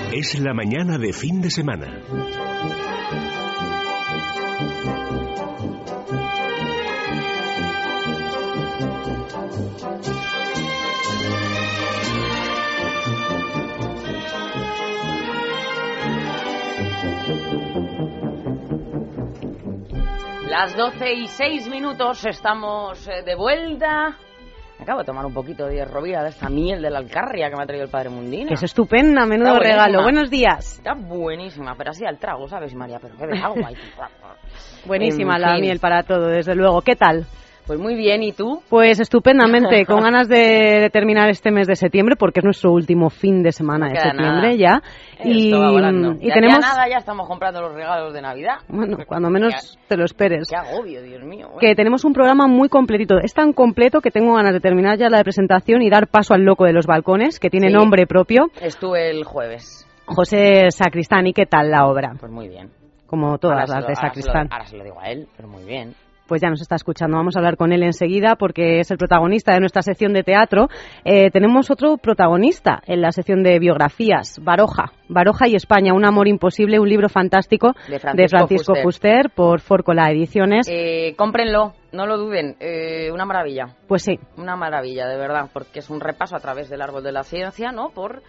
Es la mañana de fin de semana. Las 12:06, estamos de vuelta. Me acabo de tomar un poquito de Rovira, de esta miel de la Alcarria que me ha traído el Padre Mundino. Que es estupenda, menudo regalo. Buenos días. Está buenísima, pero así al trago, ¿sabes, María? Pero qué de agua. Buenísima la miel para todo, desde luego. ¿Qué tal? Pues muy bien, ¿y tú? Pues estupendamente, con ganas de terminar este mes de septiembre, porque es nuestro último fin de semana de septiembre ya. Y tenemos nada, ya estamos comprando los regalos de Navidad. Bueno, cuando menos te lo esperes. Qué agobio, Dios mío. Bueno. Que tenemos un programa muy completito. Es tan completo que tengo ganas de terminar ya la presentación y dar paso al loco de los balcones, que tiene nombre propio. Estuve el jueves. José Sacristán, ¿y qué tal la obra? Pues muy bien. Como todas las de Sacristán. Ahora se lo digo a él, pero muy bien. Pues ya nos está escuchando. Vamos a hablar con él enseguida porque es el protagonista de nuestra sección de teatro. Tenemos otro protagonista en la sección de biografías, Baroja y España, un amor imposible, un libro fantástico de Francisco Fuster por Fórcola Ediciones. Cómprenlo, no lo duden, una maravilla. Pues sí. Una maravilla, de verdad, porque es un repaso a través del árbol de la ciencia, ¿no? Por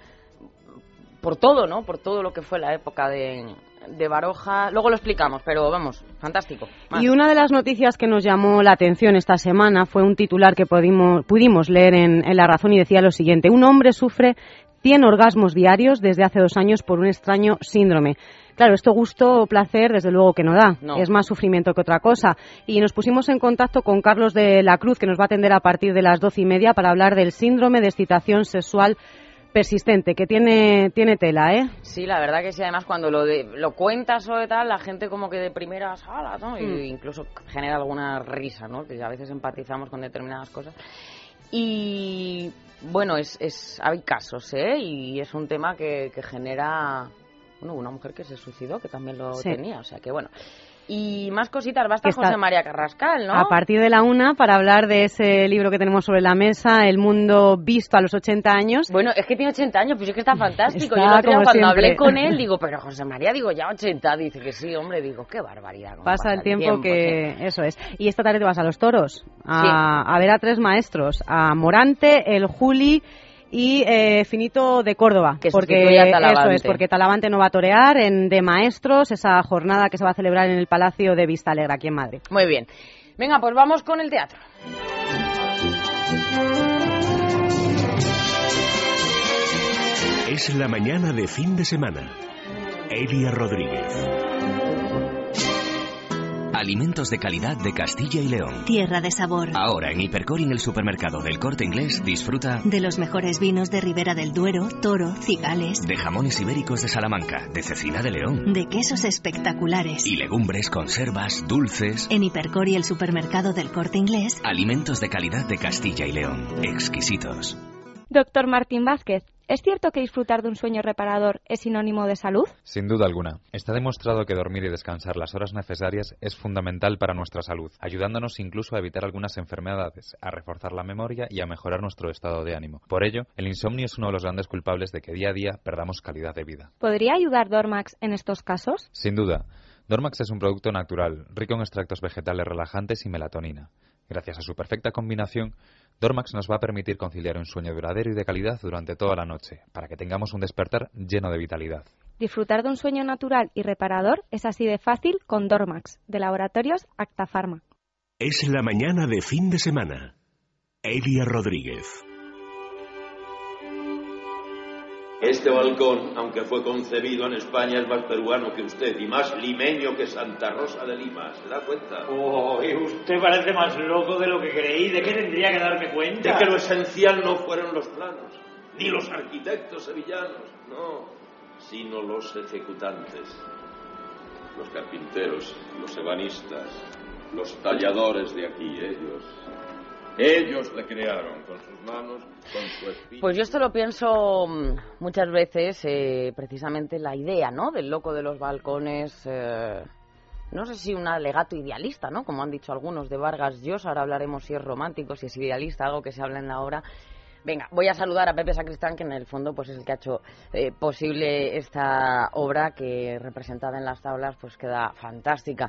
todo, ¿no? Por todo lo que fue la época de Baroja. Luego lo explicamos, pero vamos, fantástico. Más. Y una de las noticias que nos llamó la atención esta semana fue un titular que pudimos leer en La Razón y decía lo siguiente: un hombre sufre 100 orgasmos diarios desde hace 2 años por un extraño síndrome. Claro, esto gusto o placer desde luego que no da, es más sufrimiento que otra cosa. Y nos pusimos en contacto con Carlos de la Cruz, que nos va a atender a partir de las 12:30 para hablar del síndrome de excitación sexual persistente, que tiene tela, ¿eh? Sí, la verdad que sí. Además, cuando lo cuentas o de tal, la gente como que de primeras alas, ¿no? Y incluso genera alguna risa, ¿no? Que a veces empatizamos con determinadas cosas. Y bueno, hay casos, ¿eh? Y es un tema que genera, bueno, una mujer que se suicidó, que también lo tenía, o sea que bueno. Y más cositas, va a estar José María Carrascal, ¿no? A partir de la 1 para hablar de ese libro que tenemos sobre la mesa, El mundo visto a los 80 años. Bueno, es que tiene 80 años, pues es que está fantástico. Yo el otro día cuando hablé con él, digo, pero José María, digo, ya 80, dice que sí, hombre, digo, qué barbaridad. Pasa el tiempo que sí. Eso es. Y esta tarde te vas a Los Toros, a ver a 3 maestros, a Morante, el Juli y Finito de Córdoba, porque Talavante no va a torear de maestros esa jornada que se va a celebrar en el Palacio de Vistalegre aquí en Madrid. Muy bien, venga, pues vamos con el teatro. Es la mañana de fin de semana. Elia Rodríguez. Alimentos de calidad de Castilla y León. Tierra de sabor. Ahora en Hipercor y en el supermercado del Corte Inglés disfruta de los mejores vinos de Ribera del Duero, Toro, Cigales, de jamones ibéricos de Salamanca, de Cecina de León, de quesos espectaculares y legumbres, conservas, dulces. En Hipercor y el supermercado del Corte Inglés. Alimentos de calidad de Castilla y León. Exquisitos. Doctor Martín Vázquez, ¿es cierto que disfrutar de un sueño reparador es sinónimo de salud? Sin duda alguna. Está demostrado que dormir y descansar las horas necesarias es fundamental para nuestra salud, ayudándonos incluso a evitar algunas enfermedades, a reforzar la memoria y a mejorar nuestro estado de ánimo. Por ello, el insomnio es uno de los grandes culpables de que día a día perdamos calidad de vida. ¿Podría ayudar Dormax en estos casos? Sin duda. Dormax es un producto natural, rico en extractos vegetales relajantes y melatonina. Gracias a su perfecta combinación, Dormax nos va a permitir conciliar un sueño duradero y de calidad durante toda la noche, para que tengamos un despertar lleno de vitalidad. Disfrutar de un sueño natural y reparador es así de fácil con Dormax, de Laboratorios Acta Pharma. Es la mañana de fin de semana. Elia Rodríguez. Este balcón, aunque fue concebido en España, es más peruano que usted y más limeño que Santa Rosa de Lima. ¿Se da cuenta? Oh, y usted parece más loco de lo que creí. ¿De qué tendría que darme cuenta? De que lo esencial no fueron los planos, ni los arquitectos sevillanos, no, sino los ejecutantes, los carpinteros, los ebanistas, los talladores de aquí, Ellos recrearon con sus manos, con su espíritu. Pues yo esto lo pienso muchas veces, precisamente la idea, ¿no?, del loco de los balcones, no sé si un alegato idealista, ¿no?, como han dicho algunos de Vargas Llosa. Ahora hablaremos si es romántico, si es idealista, algo que se habla en la obra. Venga, voy a saludar a Pepe Sacristán, que en el fondo pues es el que ha hecho posible esta obra, que representada en las tablas pues queda fantástica.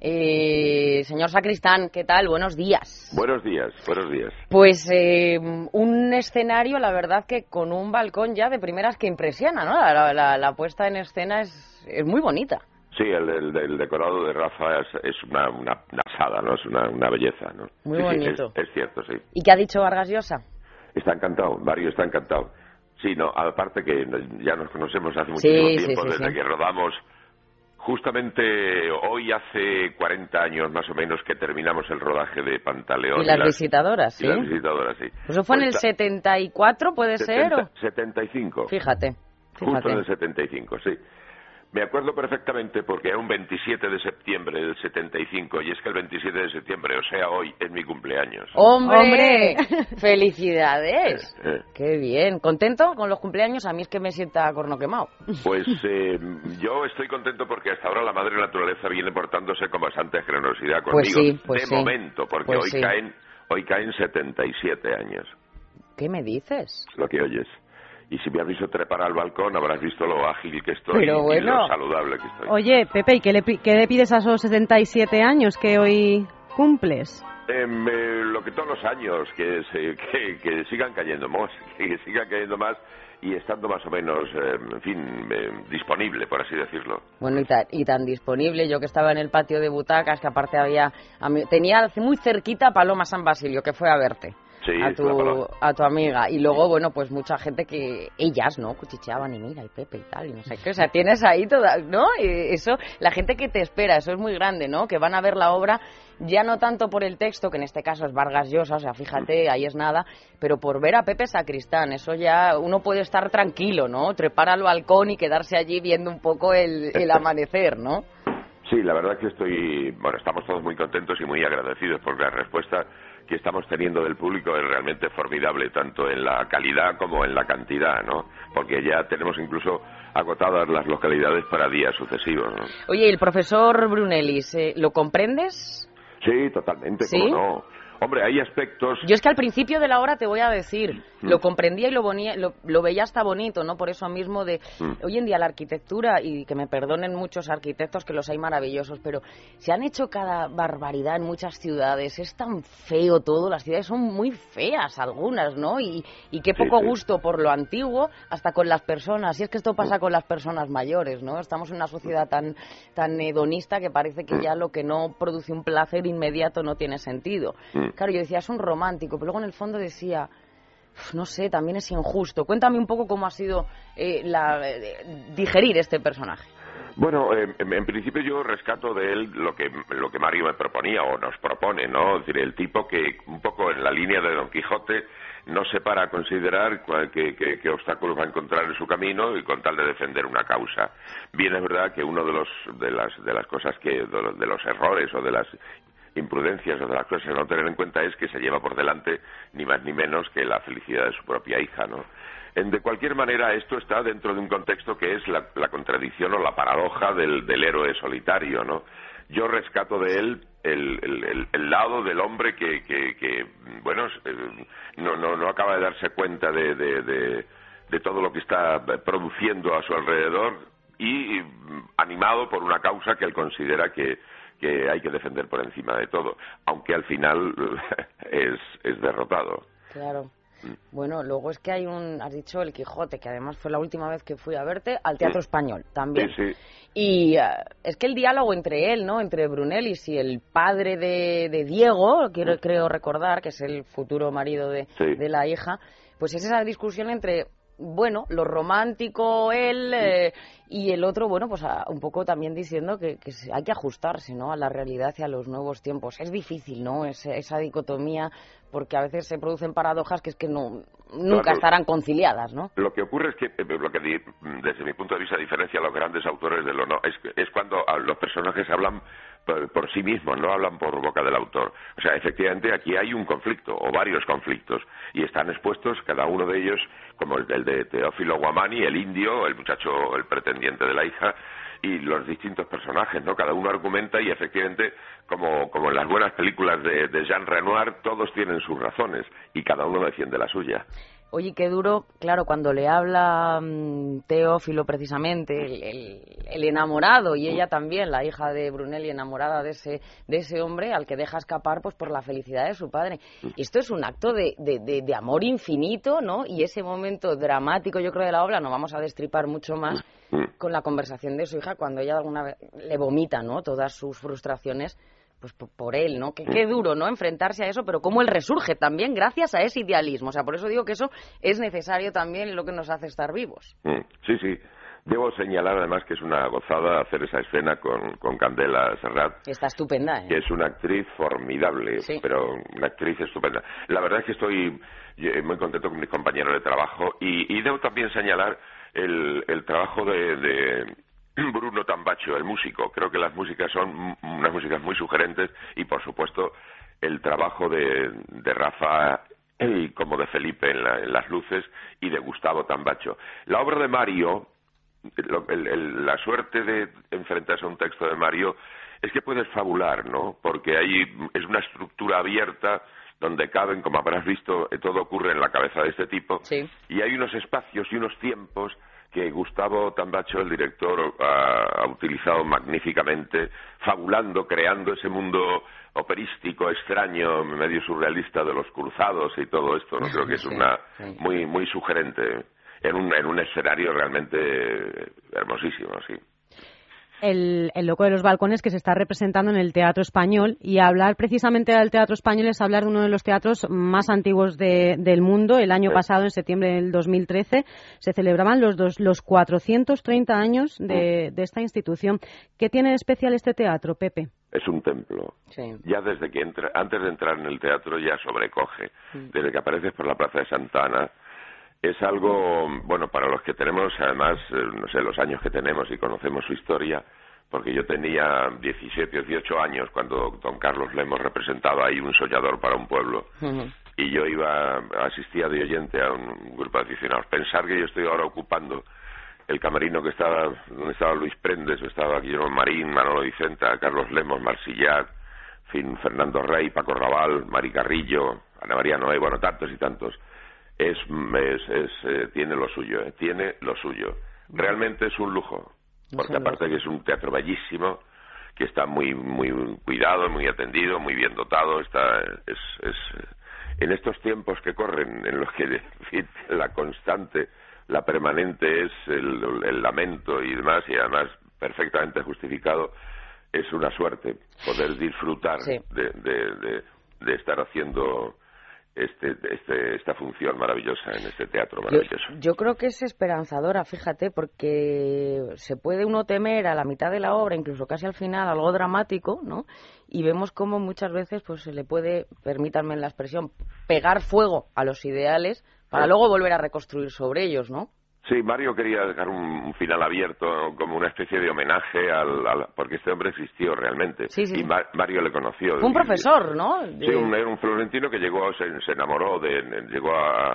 Señor Sacristán, ¿qué tal? Buenos días. Buenos días. Pues un escenario, la verdad, que con un balcón ya de primeras que impresiona, ¿no? La puesta en escena es muy bonita. Sí, el decorado de Rafa es una asada, ¿no? Es una belleza, ¿no? Muy sí, bonito. Sí, es cierto, sí. ¿Y qué ha dicho Vargas Llosa? Está encantado, Mario está encantado. Sí, no, aparte que ya nos conocemos hace muchísimo tiempo, desde que rodamos. Justamente hoy hace 40 años más o menos que terminamos el rodaje de Pantaleón. Y las visitadoras, ¿sí? Y las visitadoras, sí. ¿Eso fue en el 74, puede ser? 75. Fíjate. Justo en el 75, sí. Me acuerdo perfectamente porque era un 27 de septiembre del 75, y es que el 27 de septiembre, o sea, hoy, es mi cumpleaños. ¡Hombre! ¡Felicidades! ¡Qué bien! ¿Contento con los cumpleaños? A mí es que me sienta corno quemado. Pues yo estoy contento porque hasta ahora la madre naturaleza viene portándose con bastante generosidad conmigo. Pues de momento, porque pues hoy caen 77 años. ¿Qué me dices? Es lo que oyes. Y si me has visto trepar al balcón, habrás visto lo ágil que estoy y lo saludable que estoy. Oye, Pepe, ¿y qué le pides a esos 77 años que hoy cumples? Lo que todos los años, que sigan cayendo más, y estando más o menos, disponible, por así decirlo. Bueno, y tan disponible, yo que estaba en el patio de butacas, que aparte tenía muy cerquita a Paloma San Basilio, que fue a verte. Sí, a tu amiga. Y luego, bueno, pues mucha gente que ellas, ¿no? Cuchicheaban y mira, el Pepe y tal, y no sé qué. O sea, tienes ahí toda, ¿no? Y eso, la gente que te espera, eso es muy grande, ¿no? Que van a ver la obra ya no tanto por el texto, que en este caso es Vargas Llosa, o sea, fíjate, ahí es nada, pero por ver a Pepe Sacristán. Eso ya uno puede estar tranquilo, ¿no? Trepar al balcón y quedarse allí viendo un poco el amanecer, ¿no? Sí, la verdad que estamos todos muy contentos y muy agradecidos porque la respuesta que estamos teniendo del público es realmente formidable, tanto en la calidad como en la cantidad, ¿no? Porque ya tenemos incluso agotadas las localidades para días sucesivos, ¿no? Oye, ¿y el profesor Brunellis, lo comprendes? Sí, totalmente, ¿sí? ¿Cómo no? Hombre, hay aspectos... Yo es que al principio de la obra te voy a decir, lo comprendía y lo veía hasta bonito, ¿no? Por eso mismo hoy en día la arquitectura, y que me perdonen muchos arquitectos, que los hay maravillosos, pero se han hecho cada barbaridad en muchas ciudades, es tan feo todo, las ciudades son muy feas algunas, ¿no? Y qué poco gusto por lo antiguo, hasta con las personas, y es que esto pasa con las personas mayores, ¿no? Estamos en una sociedad tan hedonista que parece que ya lo que no produce un placer inmediato no tiene sentido. Claro, yo decía, es un romántico, pero luego en el fondo decía, no sé, también es injusto. Cuéntame un poco cómo ha sido digerir este personaje. Bueno, en principio yo rescato de él lo que Mario me proponía o nos propone, ¿no? Es decir, el tipo que un poco en la línea de Don Quijote no se para a considerar qué obstáculos va a encontrar en su camino y con tal de defender una causa. Bien, es verdad que uno de las cosas de los errores o de las imprudencias o de las cosas que no tener en cuenta es que se lleva por delante ni más ni menos que la felicidad de su propia hija, ¿no? De cualquier manera, esto está dentro de un contexto que es la contradicción o la paradoja del héroe solitario, ¿no? Yo rescato de él el lado del hombre que no acaba de darse cuenta de todo lo que está produciendo a su alrededor y animado por una causa que él considera que hay que defender por encima de todo, aunque al final es derrotado. Claro. Bueno, luego es que has dicho El Quijote, que además fue la última vez que fui a verte, al Teatro Español también. Sí. Y es que el diálogo entre él, ¿no? Entre Brunellis y el padre de Diego, creo recordar, que es el futuro marido de la hija, pues es esa discusión entre... Bueno, lo romántico él y el otro, bueno, pues un poco también diciendo que hay que ajustarse, ¿no? A la realidad y a los nuevos tiempos. Es difícil, ¿no? Esa dicotomía, porque a veces se producen paradojas que es que nunca estarán conciliadas, ¿no? Lo que ocurre es que, desde mi punto de vista, diferencia a los grandes autores de es cuando los personajes hablan por sí mismos, no hablan por boca del autor. O sea, efectivamente aquí hay un conflicto o varios conflictos y están expuestos cada uno de ellos, como el de Teófilo Guamani, el indio, el muchacho, el pretendiente de la hija, y los distintos personajes, ¿no? Cada uno argumenta y efectivamente, como en las buenas películas de Jean Renoir, todos tienen sus razones y cada uno defiende la suya. Oye, qué duro, claro, cuando le habla Teófilo precisamente, el enamorado, y ella también, la hija de Brunelli, enamorada de ese hombre al que deja escapar pues por la felicidad de su padre. Esto es un acto de amor infinito, ¿no? Y ese momento dramático, yo creo, de la obra, no vamos a destripar mucho más con la conversación de su hija cuando ella alguna vez le vomita, ¿no? Todas sus frustraciones pues por él, ¿no? Qué duro, ¿no? Enfrentarse a eso, pero cómo él resurge también gracias a ese idealismo. O sea, por eso digo que eso es necesario también en lo que nos hace estar vivos. Sí. Debo señalar además que es una gozada hacer esa escena con Candela Serrat. Está estupenda, ¿eh? Que es una actriz formidable, sí. Pero una actriz estupenda. La verdad es que estoy muy contento con mis compañeros de trabajo y debo también señalar el trabajo de Bruno Tambacho, el músico. Creo que las músicas son unas músicas muy sugerentes y, por supuesto, el trabajo de Rafa y como de Felipe en las luces y de Gustavo Tambacho. La obra de Mario, la suerte de enfrentarse a un texto de Mario es que puedes fabular, ¿no? Porque ahí es una estructura abierta donde caben, como habrás visto, todo ocurre en la cabeza de este tipo, sí. Y hay unos espacios y unos tiempos que Gustavo Tambacho, el director, ha utilizado magníficamente, fabulando, creando ese mundo operístico, extraño, medio surrealista de los cruzados y todo esto, ¿no? Creo que es muy, muy sugerente en un escenario realmente hermosísimo, sí. El Loco de los Balcones, que se está representando en el Teatro Español, y hablar precisamente del Teatro Español es hablar de uno de los teatros más antiguos del mundo. El año pasado, en septiembre del 2013, se celebraban los 430 años de esta institución. ¿Qué tiene de especial este teatro, Pepe? Es un templo. Sí. Ya desde que antes de entrar en el teatro ya sobrecoge. Desde que apareces por la Plaza de Santa Ana, es algo, bueno, para los que tenemos, además, no sé, los años que tenemos y conocemos su historia, porque yo tenía 17 o 18 años cuando don Carlos Lemos representaba ahí Un soñador para un pueblo. Y yo asistía de oyente a un grupo de aficionados. Pensar que yo estoy ahora ocupando el camerino donde estaba Luis Prendes, estaba Guillermo Marín, Manolo Vicenta, Carlos Lemos, Marsillac, Fernando Rey, Paco Raval, Mari Carrillo, Ana María Noé, bueno, tantos y tantos. Tiene lo suyo, tiene lo suyo. Realmente es un lujo, porque aparte que es un teatro bellísimo, que está muy muy cuidado, muy atendido, muy bien dotado, en estos tiempos que corren, en los que la constante, la permanente es el lamento y demás, y además perfectamente justificado, es una suerte poder disfrutar de estar haciendo esta función maravillosa en este teatro maravilloso. Yo creo que es esperanzadora, fíjate, porque se puede uno temer a la mitad de la obra, incluso casi al final, algo dramático, ¿no? Y vemos cómo muchas veces pues se le puede, permítanme la expresión, pegar fuego a los ideales para luego volver a reconstruir sobre ellos, ¿no? Sí, Mario quería dejar un final abierto, como una especie de homenaje porque este hombre existió realmente. Sí. Y Mario le conoció. Fue un profesor, ¿no? Sí, era un florentino que llegó, se enamoró, llegó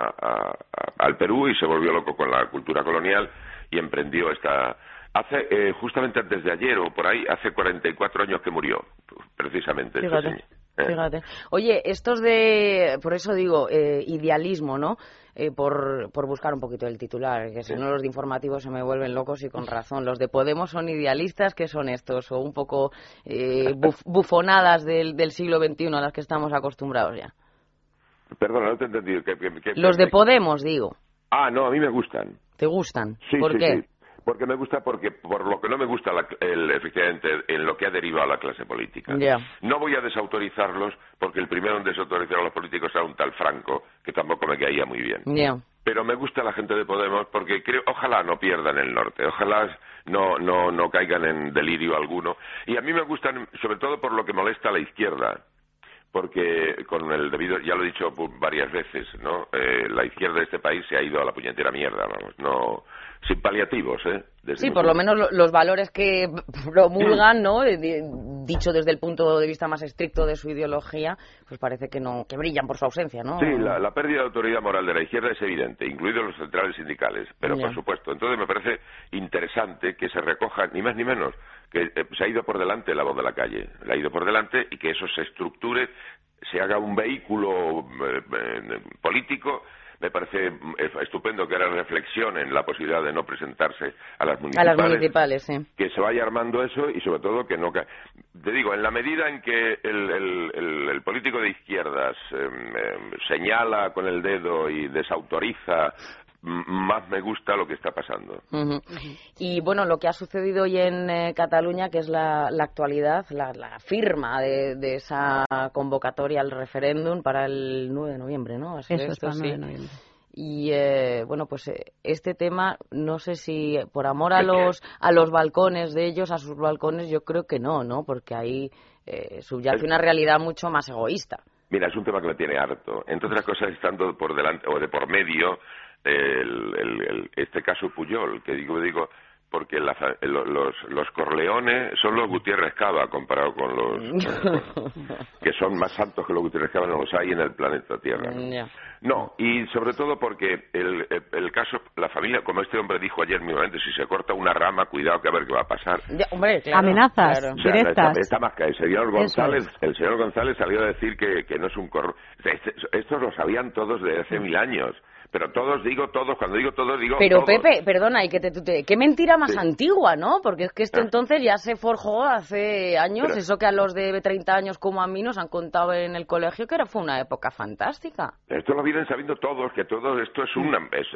al Perú y se volvió loco con la cultura colonial y emprendió justamente antes de ayer o por ahí, hace 44 años que murió, precisamente. Fíjate. Oye, por eso digo, idealismo, ¿no? Por buscar un poquito el titular, que si no los de informativos se me vuelven locos y con razón. Los de Podemos son idealistas, ¿qué son estos? O un poco bufonadas del siglo XXI a las que estamos acostumbrados ya. Perdona, no te he entendido. Los de Podemos, digo. Ah, no, a mí me gustan. ¿Te gustan? Sí, ¿Por qué? Sí. Porque me gusta, por lo que no me gusta efectivamente en lo que ha derivado la clase política. Yeah. No voy a desautorizarlos porque el primero en desautorizar a los políticos era un tal Franco, que tampoco me caía muy bien. Yeah. Pero me gusta la gente de Podemos porque ojalá no pierdan el norte, ojalá no caigan en delirio alguno. Y a mí me gustan sobre todo por lo que molesta a la izquierda. Porque con el debido, ya lo he dicho varias veces, ¿no? La izquierda de este país se ha ido a la puñetera mierda, vamos, no, sin paliativos, Sí, por lo menos los valores que promulgan, ¿no? Dicho desde el punto de vista más estricto de su ideología, pues parece que brillan por su ausencia, ¿no? Sí, la pérdida de autoridad moral de la izquierda es evidente, incluidos los centrales sindicales, pero por supuesto. Entonces me parece interesante que se recoja, ni más ni menos, que se ha ido por delante la voz de la calle, la ha ido por delante y que eso se estructure, se haga un vehículo político. me parece estupendo que ahora reflexionen la posibilidad de no presentarse a las municipales. A las municipales, sí. Que se vaya armando eso y sobre todo que no... Te digo, en la medida en que el político de izquierdas señala con el dedo y desautoriza, más me gusta lo que está pasando. Y bueno, lo que ha sucedido hoy en Cataluña, que es la actualidad, la firma de esa convocatoria al referéndum para el 9 de noviembre, ¿no? Eso es para el 9 de noviembre. Y bueno, pues este tema, no sé si por amor a los balcones de ellos, a sus balcones, yo creo que no, porque ahí subyace una realidad mucho más egoísta. Mira, es un tema que me tiene harto. Entre otras cosas, estando por delante o de por medio este caso Pujol, que digo porque los Corleone son los Gutiérrez Cava comparado con los que son más santos que los Gutiérrez Cava, no los hay en el planeta Tierra, ¿no? No, y sobre todo porque el caso, la familia, como este hombre dijo ayer mismamente, si se corta una rama, cuidado que a ver qué va a pasar. Ya, hombre, claro, amenazas claro. directas. O sea, está más que el señor González salió a decir que no es un corrupto. Estos lo sabían todos desde hace 1000 años. Pero cuando digo todos, digo Pero todos. Pepe, perdona, y qué mentira más antigua, ¿no? Porque es que entonces ya se forjó hace años, eso que a los de 30 años como a mí nos han contado en el colegio, que fue una época fantástica. Esto lo vienen sabiendo todos, que todo esto es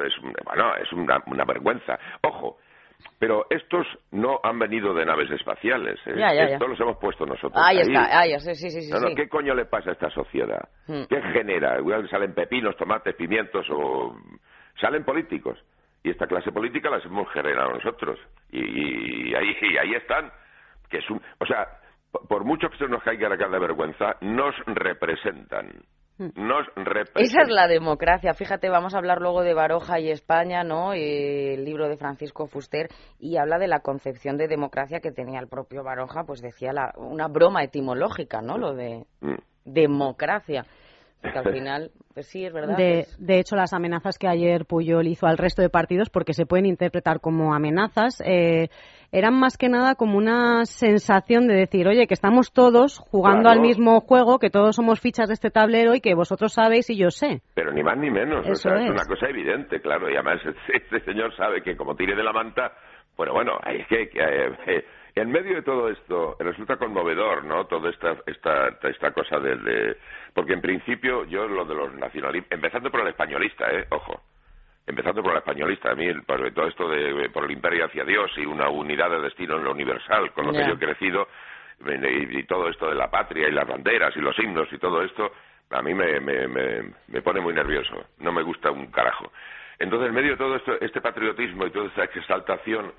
una vergüenza. Ojo, pero estos no han venido de naves espaciales, ¿eh? Esto los hemos puesto nosotros. Ahí está, sí. No, ¿qué coño le pasa a esta sociedad? ¿Qué genera? Igual salen pepinos, tomates, pimientos o... Salen políticos. Y esta clase política las hemos generado nosotros. Y ahí están. Que es o sea, por mucho que se nos caiga la cara de vergüenza, nos representan. Esa es la democracia. Fíjate, vamos a hablar luego de Baroja y España, ¿no? El libro de Francisco Fuster, y habla de la concepción de democracia que tenía el propio Baroja, pues decía una broma etimológica, ¿no? Lo de democracia. Porque al final, pues sí, es verdad. De hecho, las amenazas que ayer Pujol hizo al resto de partidos, porque se pueden interpretar como amenazas, eran más que nada como una sensación de decir, oye, que estamos todos jugando al mismo juego, que todos somos fichas de este tablero y que vosotros sabéis y yo sé. Pero ni más ni menos, Eso es una cosa evidente, claro, y además este señor sabe que como tire de la manta, bueno, es que en medio de todo esto resulta conmovedor, ¿no? Toda esta cosa porque en principio yo lo de los nacionalistas, empezando por el españolista, ojo, empezando por el españolista, a mí todo esto por el imperio hacia Dios y una unidad de destino en lo universal, con lo que yo he crecido, y todo esto de la patria y las banderas y los himnos y todo esto, a mí me pone muy nervioso, no me gusta un carajo. Entonces, en medio de todo esto, este patriotismo y toda esta exaltación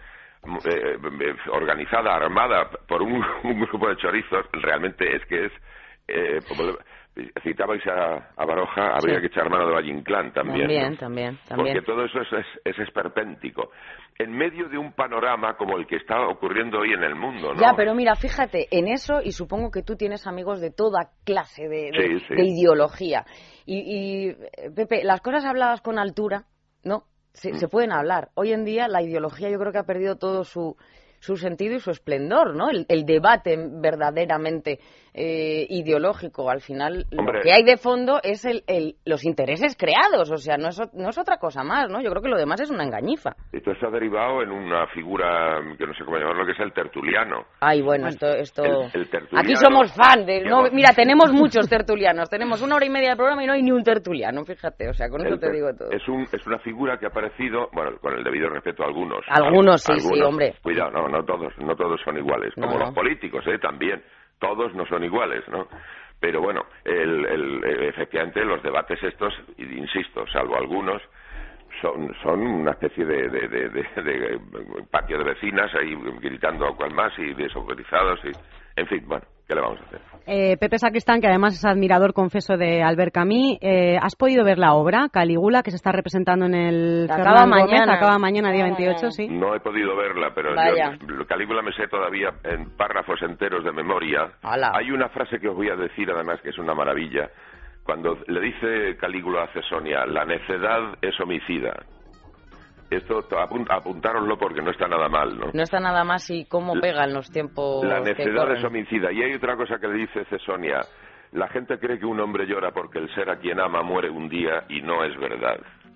organizada, armada por un grupo de chorizos, realmente es que como citabais a Baroja, habría que echar mano de Valle Inclán también. También. Porque todo eso es esperpéntico. En medio de un panorama como el que está ocurriendo hoy en el mundo, ¿no? Ya, pero mira, fíjate, en eso, y supongo que tú tienes amigos de toda clase de ideología. Y Pepe, las cosas habladas con altura, ¿no? Se pueden hablar. Hoy en día la ideología yo creo que ha perdido todo su sentido y su esplendor, ¿no? El debate verdaderamente ideológico. Al final lo que hay de fondo es los intereses creados, o sea, no es otra cosa más, ¿no? Yo creo que lo demás es una engañifa. Esto se ha derivado en una figura que no sé cómo llamarlo, que es el tertuliano. Ay, bueno, esto... El tertuliano, aquí somos fan de... No, mira, tenemos muchos tertulianos, tenemos 1 hora y media de programa y no hay ni un tertuliano, fíjate, o sea, con eso te digo todo. Es una figura que ha aparecido, bueno, con el debido respeto a algunos. Algunos, sí, hombre. Cuidado, no todos son iguales, como los políticos, también. Todos no son iguales, ¿no? Pero bueno, efectivamente los debates estos, insisto, salvo algunos, son una especie de patio de vecinas ahí gritando a cual más y desorganizados y, en fin, bueno, ¿qué le vamos a hacer? Pepe Sacristán, que además es admirador, confeso, de Albert Camus, ¿has podido ver la obra Calígula, que se está representando en el Fernán Gómez? Acaba mañana, día 28, sí. No he podido verla, pero yo Calígula me sé todavía en párrafos enteros de memoria. ¡Hala! Hay una frase que os voy a decir, además, que es una maravilla. Cuando le dice Calígula a Cesonia, la necedad es homicida. Esto apuntároslo porque no está nada mal, ¿no? No está nada más y cómo pegan los tiempos. La necedad que es homicida. Y hay otra cosa que le dice Cesonia. La gente cree que un hombre llora porque el ser a quien ama muere un día y no es verdad.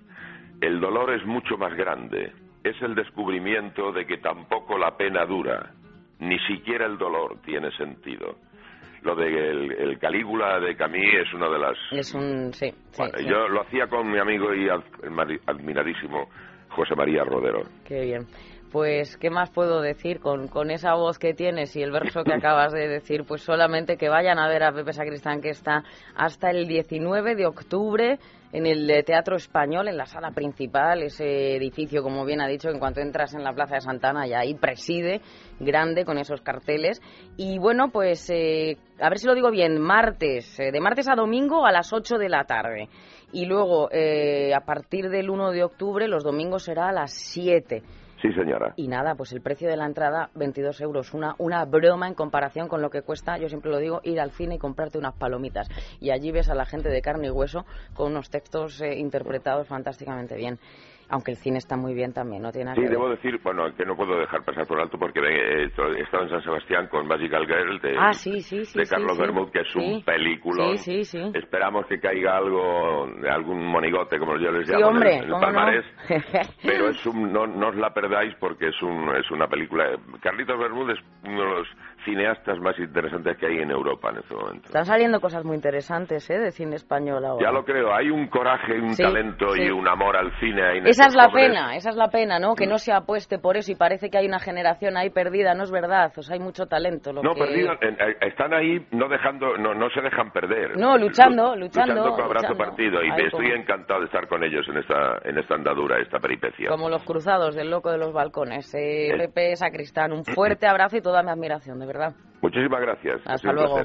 el dolor es mucho más grande. Es el descubrimiento de que tampoco la pena dura, ni siquiera el dolor tiene sentido. Lo de el Calígula de Camus es una de las... Sí. Yo lo hacía con mi amigo y admiradísimo José María Rodero. Qué bien. Pues, ¿qué más puedo decir con esa voz que tienes y el verso que acabas de decir? Pues solamente que vayan a ver a Pepe Sacristán, que está hasta el 19 de octubre en el Teatro Español, en la sala principal, ese edificio, como bien ha dicho, en cuanto entras en la Plaza de Santa Ana, y ahí preside, grande, con esos carteles. Y bueno, pues, a ver si lo digo bien, de martes a domingo a las 8 de la tarde. Y luego, a partir del 1 de octubre, los domingos será a las 7. Sí, señora. Y nada, pues el precio de la entrada, 22 euros. Una broma en comparación con lo que cuesta, yo siempre lo digo, ir al cine y comprarte unas palomitas. Y allí ves a la gente de carne y hueso con unos textos interpretados fantásticamente bien. Aunque el cine está muy bien también, no tiene nada que ver. Debo decir, bueno, que no puedo dejar pasar por alto porque he estado en San Sebastián con Magical Girl de Carlos Bermúdez, que es un película. Sí. Esperamos que caiga algún monigote, como yo les llamo, hombre, en el palmarés. No? Pero no os la perdáis porque es una película. Carlitos Bermúdez es uno de los cineastas más interesantes que hay en Europa en este momento. Están saliendo cosas muy interesantes, de cine español ahora. Ya lo creo, hay un coraje, un talento y un amor al cine ahí. Esa es la pena, ¿no? Que no se apueste por eso y parece que hay una generación ahí perdida, no es verdad, hay mucho talento. Perdida, están ahí no se dejan perder. No, luchando con brazo partido, y estoy encantado de estar con ellos en esta andadura, esta peripecia. Como los cruzados del loco de los balcones. Pepe Sacristán, un fuerte abrazo y toda mi admiración, de verdad. Muchísimas gracias. Hasta luego.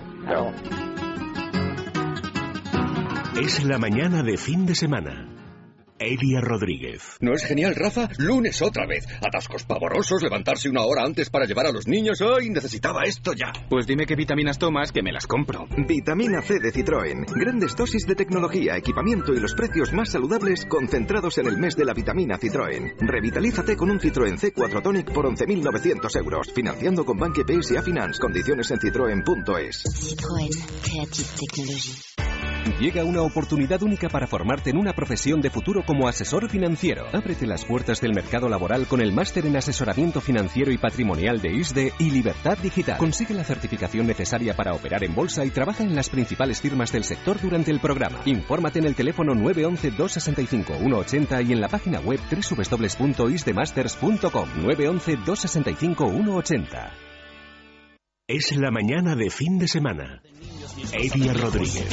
Es la mañana de fin de semana. Elia Rodríguez. ¿No es genial, Rafa? Lunes otra vez. Atascos pavorosos, levantarse una hora antes para llevar a los niños. ¡Ay, necesitaba esto ya! Pues dime qué vitaminas tomas, que me las compro. Vitamina C de Citroën. Grandes dosis de tecnología, equipamiento y los precios más saludables concentrados en el mes de la vitamina Citroën. Revitalízate con un Citroën C4 Tonic por 11.900 euros. Financiando con Banque PSA Finance. Condiciones en citroen.es. Citroën. Creative Technology. Llega una oportunidad única para formarte en una profesión de futuro como asesor financiero. Ábrete las puertas del mercado laboral con el máster en asesoramiento financiero y patrimonial de ISDE y Libertad Digital. Consigue la certificación necesaria para operar en bolsa y trabaja en las principales firmas del sector durante el programa. Infórmate en el teléfono 911-265-180 y en la página web www.isdemasters.com. 911-265-180. Es la mañana de fin de semana. Elia Rodríguez.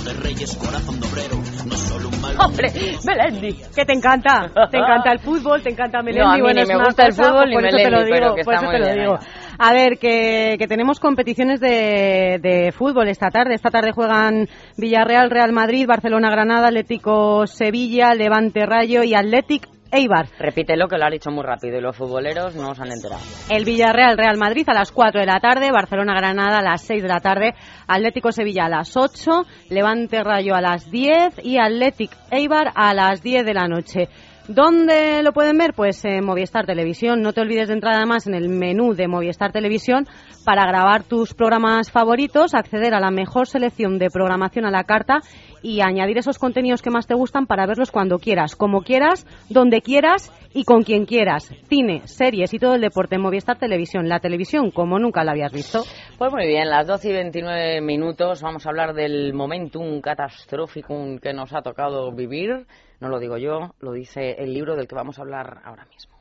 ¡Hombre, Melendi! Que te encanta el fútbol, te encanta Melendi. No, a mí ni me gusta el fútbol ni Melendi, pero que está muy bien. A ver, que tenemos competiciones de fútbol esta tarde. Esta tarde juegan Villarreal, Real Madrid, Barcelona, Granada, Atlético, Sevilla, Levante, Rayo y Athletic Eibar. Repítelo, que lo has dicho muy rápido y los futboleros no se han enterado. El Villarreal Real Madrid a las 4 de la tarde, Barcelona Granada a las 6 de la tarde, Atlético Sevilla a las 8, Levante Rayo a las 10 y Athletic Eibar a las 10 de la noche. ¿Dónde lo pueden ver? Pues en Movistar Televisión. No te olvides de entrar además en el menú de Movistar Televisión para grabar tus programas favoritos, acceder a la mejor selección de programación a la carta y añadir esos contenidos que más te gustan para verlos cuando quieras, como quieras, donde quieras y con quien quieras. Cine, series y todo el deporte en Movistar Televisión. La televisión como nunca la habías visto. Pues muy bien, las 12 y 29 minutos. Vamos a hablar del momentum catastrófico que nos ha tocado vivir. No lo digo yo, lo dice el libro del que vamos a hablar ahora mismo.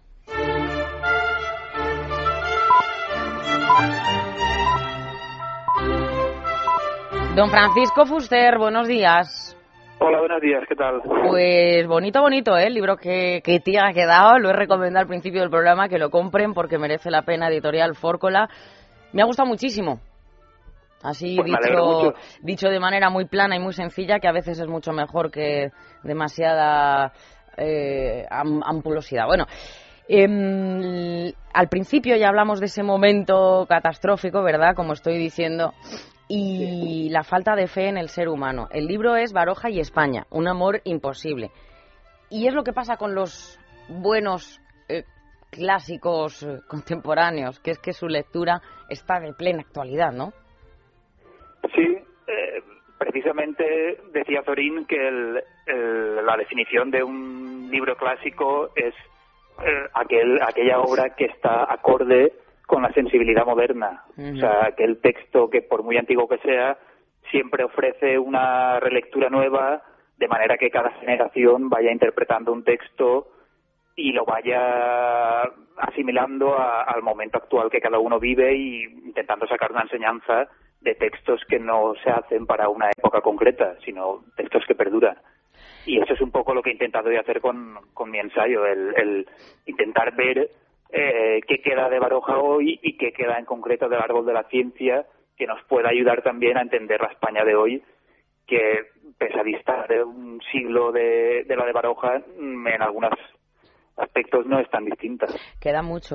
Don Francisco Fuster, buenos días. Hola, buenos días, ¿qué tal? Pues bonito, el libro que te ha quedado. Lo he recomendado al principio del programa, que lo compren porque merece la pena. Editorial Fórcola. Me ha gustado muchísimo. Así pues dicho de manera muy plana y muy sencilla, que a veces es mucho mejor que demasiada ampulosidad. Bueno, al principio ya hablamos de ese momento catastrófico, ¿verdad? Como estoy diciendo, y la falta de fe en el ser humano. El libro es Baroja y España, un amor imposible. Y es lo que pasa con los buenos clásicos contemporáneos, que es que su lectura está de plena actualidad, ¿no? Sí, precisamente decía Zorín que la definición de un un libro clásico es aquella obra que está acorde con la sensibilidad moderna. O sea, aquel texto que, por muy antiguo que sea, siempre ofrece una relectura nueva, de manera que cada generación vaya interpretando un texto y lo vaya asimilando al momento actual que cada uno vive, y intentando sacar una enseñanza de textos que no se hacen para una época concreta, sino textos que perduran. Y eso es un poco lo que he intentado yo hacer con mi ensayo, el intentar ver qué queda de Baroja hoy y qué queda en concreto del árbol de la ciencia, que nos pueda ayudar también a entender la España de hoy, que pese a distar de un siglo de la de Baroja, en algunos aspectos no es tan distinta. Queda mucho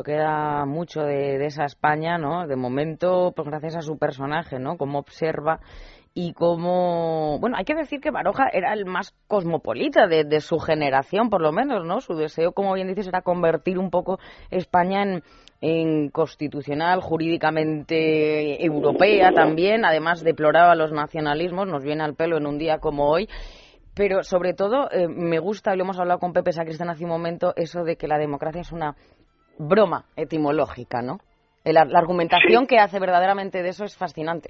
de esa España, ¿no? De momento, pues gracias a su personaje, ¿no? Cómo observa y cómo... Bueno, hay que decir que Baroja era el más cosmopolita de su generación, por lo menos, ¿no? Su deseo, como bien dices, era convertir un poco España en constitucional, jurídicamente europea también. Además, deploraba los nacionalismos, nos viene al pelo en un día como hoy. Pero, sobre todo, me gusta, y lo hemos hablado con Pepe Sacristán hace un momento, eso de que la democracia es una broma etimológica, ¿no? La argumentación que hace verdaderamente de eso es fascinante.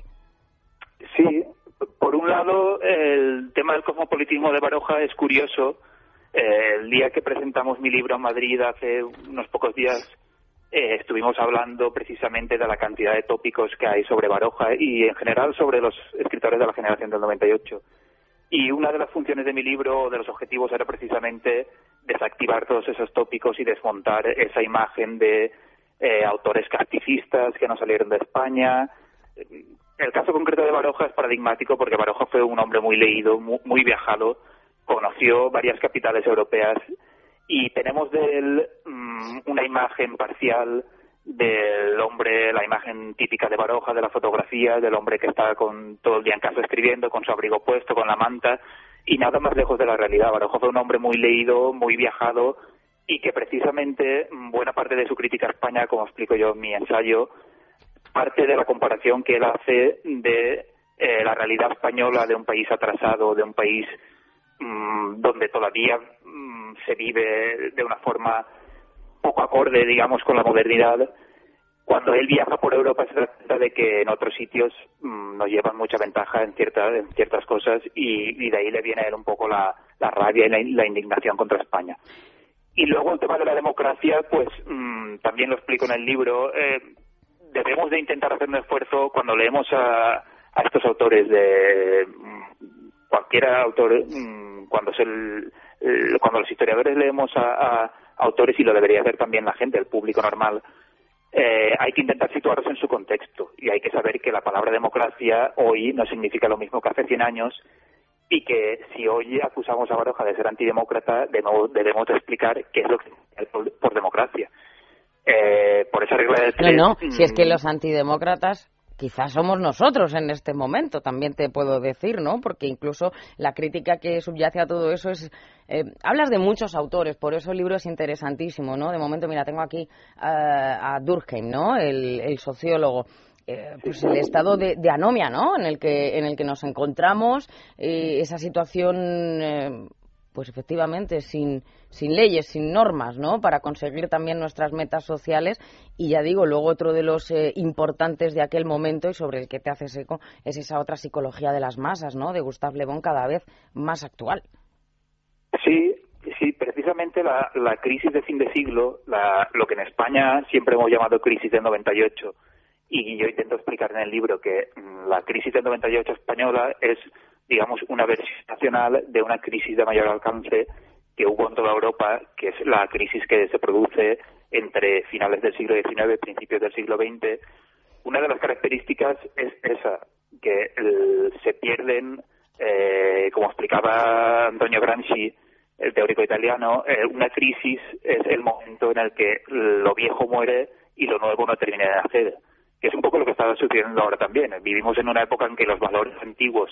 Sí, por un lado, el tema del cosmopolitismo de Baroja es curioso. El día que presentamos mi libro en Madrid, hace unos pocos días, estuvimos hablando precisamente de la cantidad de tópicos que hay sobre Baroja y, en general, sobre los escritores de la generación del 98. Y una de las funciones de mi libro, de los objetivos, era precisamente desactivar todos esos tópicos y desmontar esa imagen de autores casticistas que no salieron de España. El caso concreto de Baroja es paradigmático porque Baroja fue un hombre muy leído, muy viajado, conoció varias capitales europeas, y tenemos de él una imagen parcial del hombre, la imagen típica de Baroja, de la fotografía, del hombre que está todo el día en casa escribiendo, con su abrigo puesto, con la manta, y nada más lejos de la realidad. Baroja fue un hombre muy leído, muy viajado, y que precisamente buena parte de su crítica a España, como explico yo en mi ensayo, parte de la comparación que él hace de la realidad española, de un país atrasado, de un país donde todavía se vive de una forma poco acorde, digamos, con la modernidad. Cuando él viaja por Europa se da cuenta de que en otros sitios nos llevan mucha ventaja en ciertas cosas, y de ahí le viene a él un poco la rabia y la indignación contra España. Y luego el tema de la democracia, pues también lo explico en el libro. Debemos de intentar hacer un esfuerzo cuando leemos a estos autores, de cualquier autor, cuando los historiadores leemos a autores, y lo debería hacer también la gente, el público normal, hay que intentar situarlos en su contexto, y hay que saber que la palabra democracia hoy no significa lo mismo que hace 100 años, y que si hoy acusamos a Baroja de ser antidemócrata, debemos de explicar qué es lo que es por democracia. Por esa regla del 3... No, si es que los antidemócratas quizás somos nosotros en este momento, también te puedo decir, ¿no? Porque incluso la crítica que subyace a todo eso es... hablas de muchos autores, por eso el libro es interesantísimo, ¿no? De momento, mira, tengo aquí a Durkheim, ¿no? El sociólogo. Pues el estado de anomia, ¿no? En el que nos encontramos, esa situación... pues efectivamente, sin leyes, sin normas, ¿no? Para conseguir también nuestras metas sociales. Y ya digo, luego otro de los importantes de aquel momento, y sobre el que te haces eco, es esa otra psicología de las masas, ¿no? De Gustave Le Bon, cada vez más actual. Sí, precisamente la crisis de fin de siglo, lo que en España siempre hemos llamado crisis del 98, y yo intento explicar en el libro que la crisis del 98 española es, digamos, una versión nacional de una crisis de mayor alcance que hubo en toda Europa, que es la crisis que se produce entre finales del siglo XIX y principios del siglo XX. Una de las características es esa, que se pierden, como explicaba Antonio Gramsci, el teórico italiano, una crisis es el momento en el que lo viejo muere y lo nuevo no termina de nacer, que es un poco lo que está sucediendo ahora también. Vivimos en una época en que los valores antiguos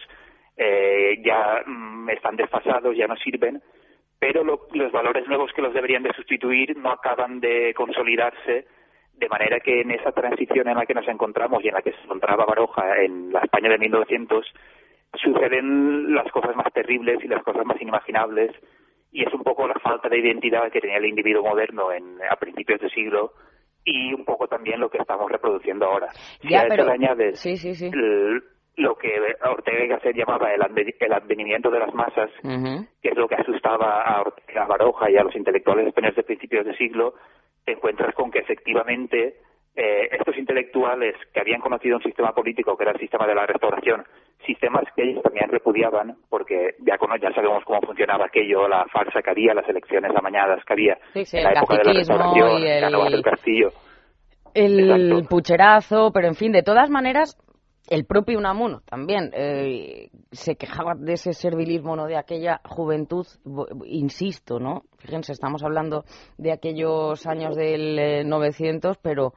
ya están desfasados, ya no sirven, pero los valores nuevos que los deberían de sustituir no acaban de consolidarse, de manera que en esa transición en la que nos encontramos y en la que se encontraba Baroja en la España de 1900, suceden las cosas más terribles y las cosas más inimaginables, y es un poco la falta de identidad que tenía el individuo moderno a principios de siglo y un poco también lo que estamos reproduciendo ahora. Si a eso le añades lo que Ortega y Gasset llamaba el advenimiento de las masas, que es lo que asustaba a Ortega, a Baroja y a los intelectuales españoles de principios de siglo, te encuentras con que efectivamente estos intelectuales que habían conocido un sistema político que era el sistema de la Restauración, sistemas que ellos también repudiaban, porque ya sabemos cómo funcionaba aquello, la farsa que había, las elecciones amañadas que había en la época de la Restauración, Cánovas del Castillo. El pucherazo, pero en fin, de todas maneras, el propio Unamuno también se quejaba de ese servilismo, ¿no?, de aquella juventud, insisto, ¿no? Fíjense, estamos hablando de aquellos años del 900, pero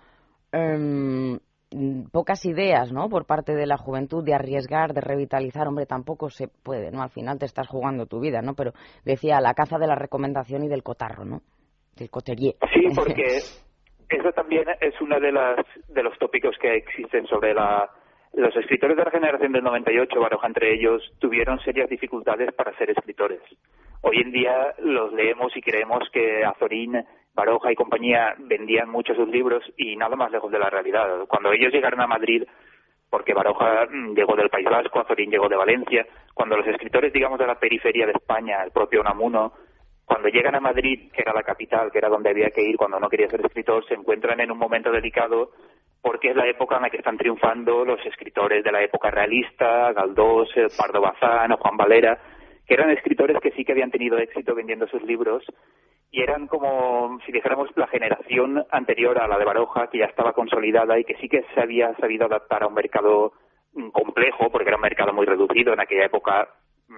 pocas ideas, ¿no?, por parte de la juventud de arriesgar, de revitalizar. Hombre, tampoco se puede, ¿no? Al final te estás jugando tu vida, ¿no? Pero decía, la caza de la recomendación y del cotarro, ¿no? Del coterier. Sí, porque eso también es uno de los tópicos que existen sobre los escritores de la generación del 98, Baroja entre ellos, tuvieron serias dificultades para ser escritores. Hoy en día los leemos y creemos que Azorín, Baroja y compañía vendían mucho sus libros y nada más lejos de la realidad. Cuando ellos llegaron a Madrid, porque Baroja llegó del País Vasco, Azorín llegó de Valencia, cuando los escritores, digamos, de la periferia de España, el propio Unamuno, cuando llegan a Madrid, que era la capital, que era donde había que ir cuando no quería ser escritor, se encuentran en un momento delicado porque es la época en la que están triunfando los escritores de la época realista, Galdós, Pardo Bazán, Juan Valera, que eran escritores que sí que habían tenido éxito vendiendo sus libros y eran como, si dijéramos, la generación anterior a la de Baroja, que ya estaba consolidada y que sí que se había sabido adaptar a un mercado complejo, porque era un mercado muy reducido. En aquella época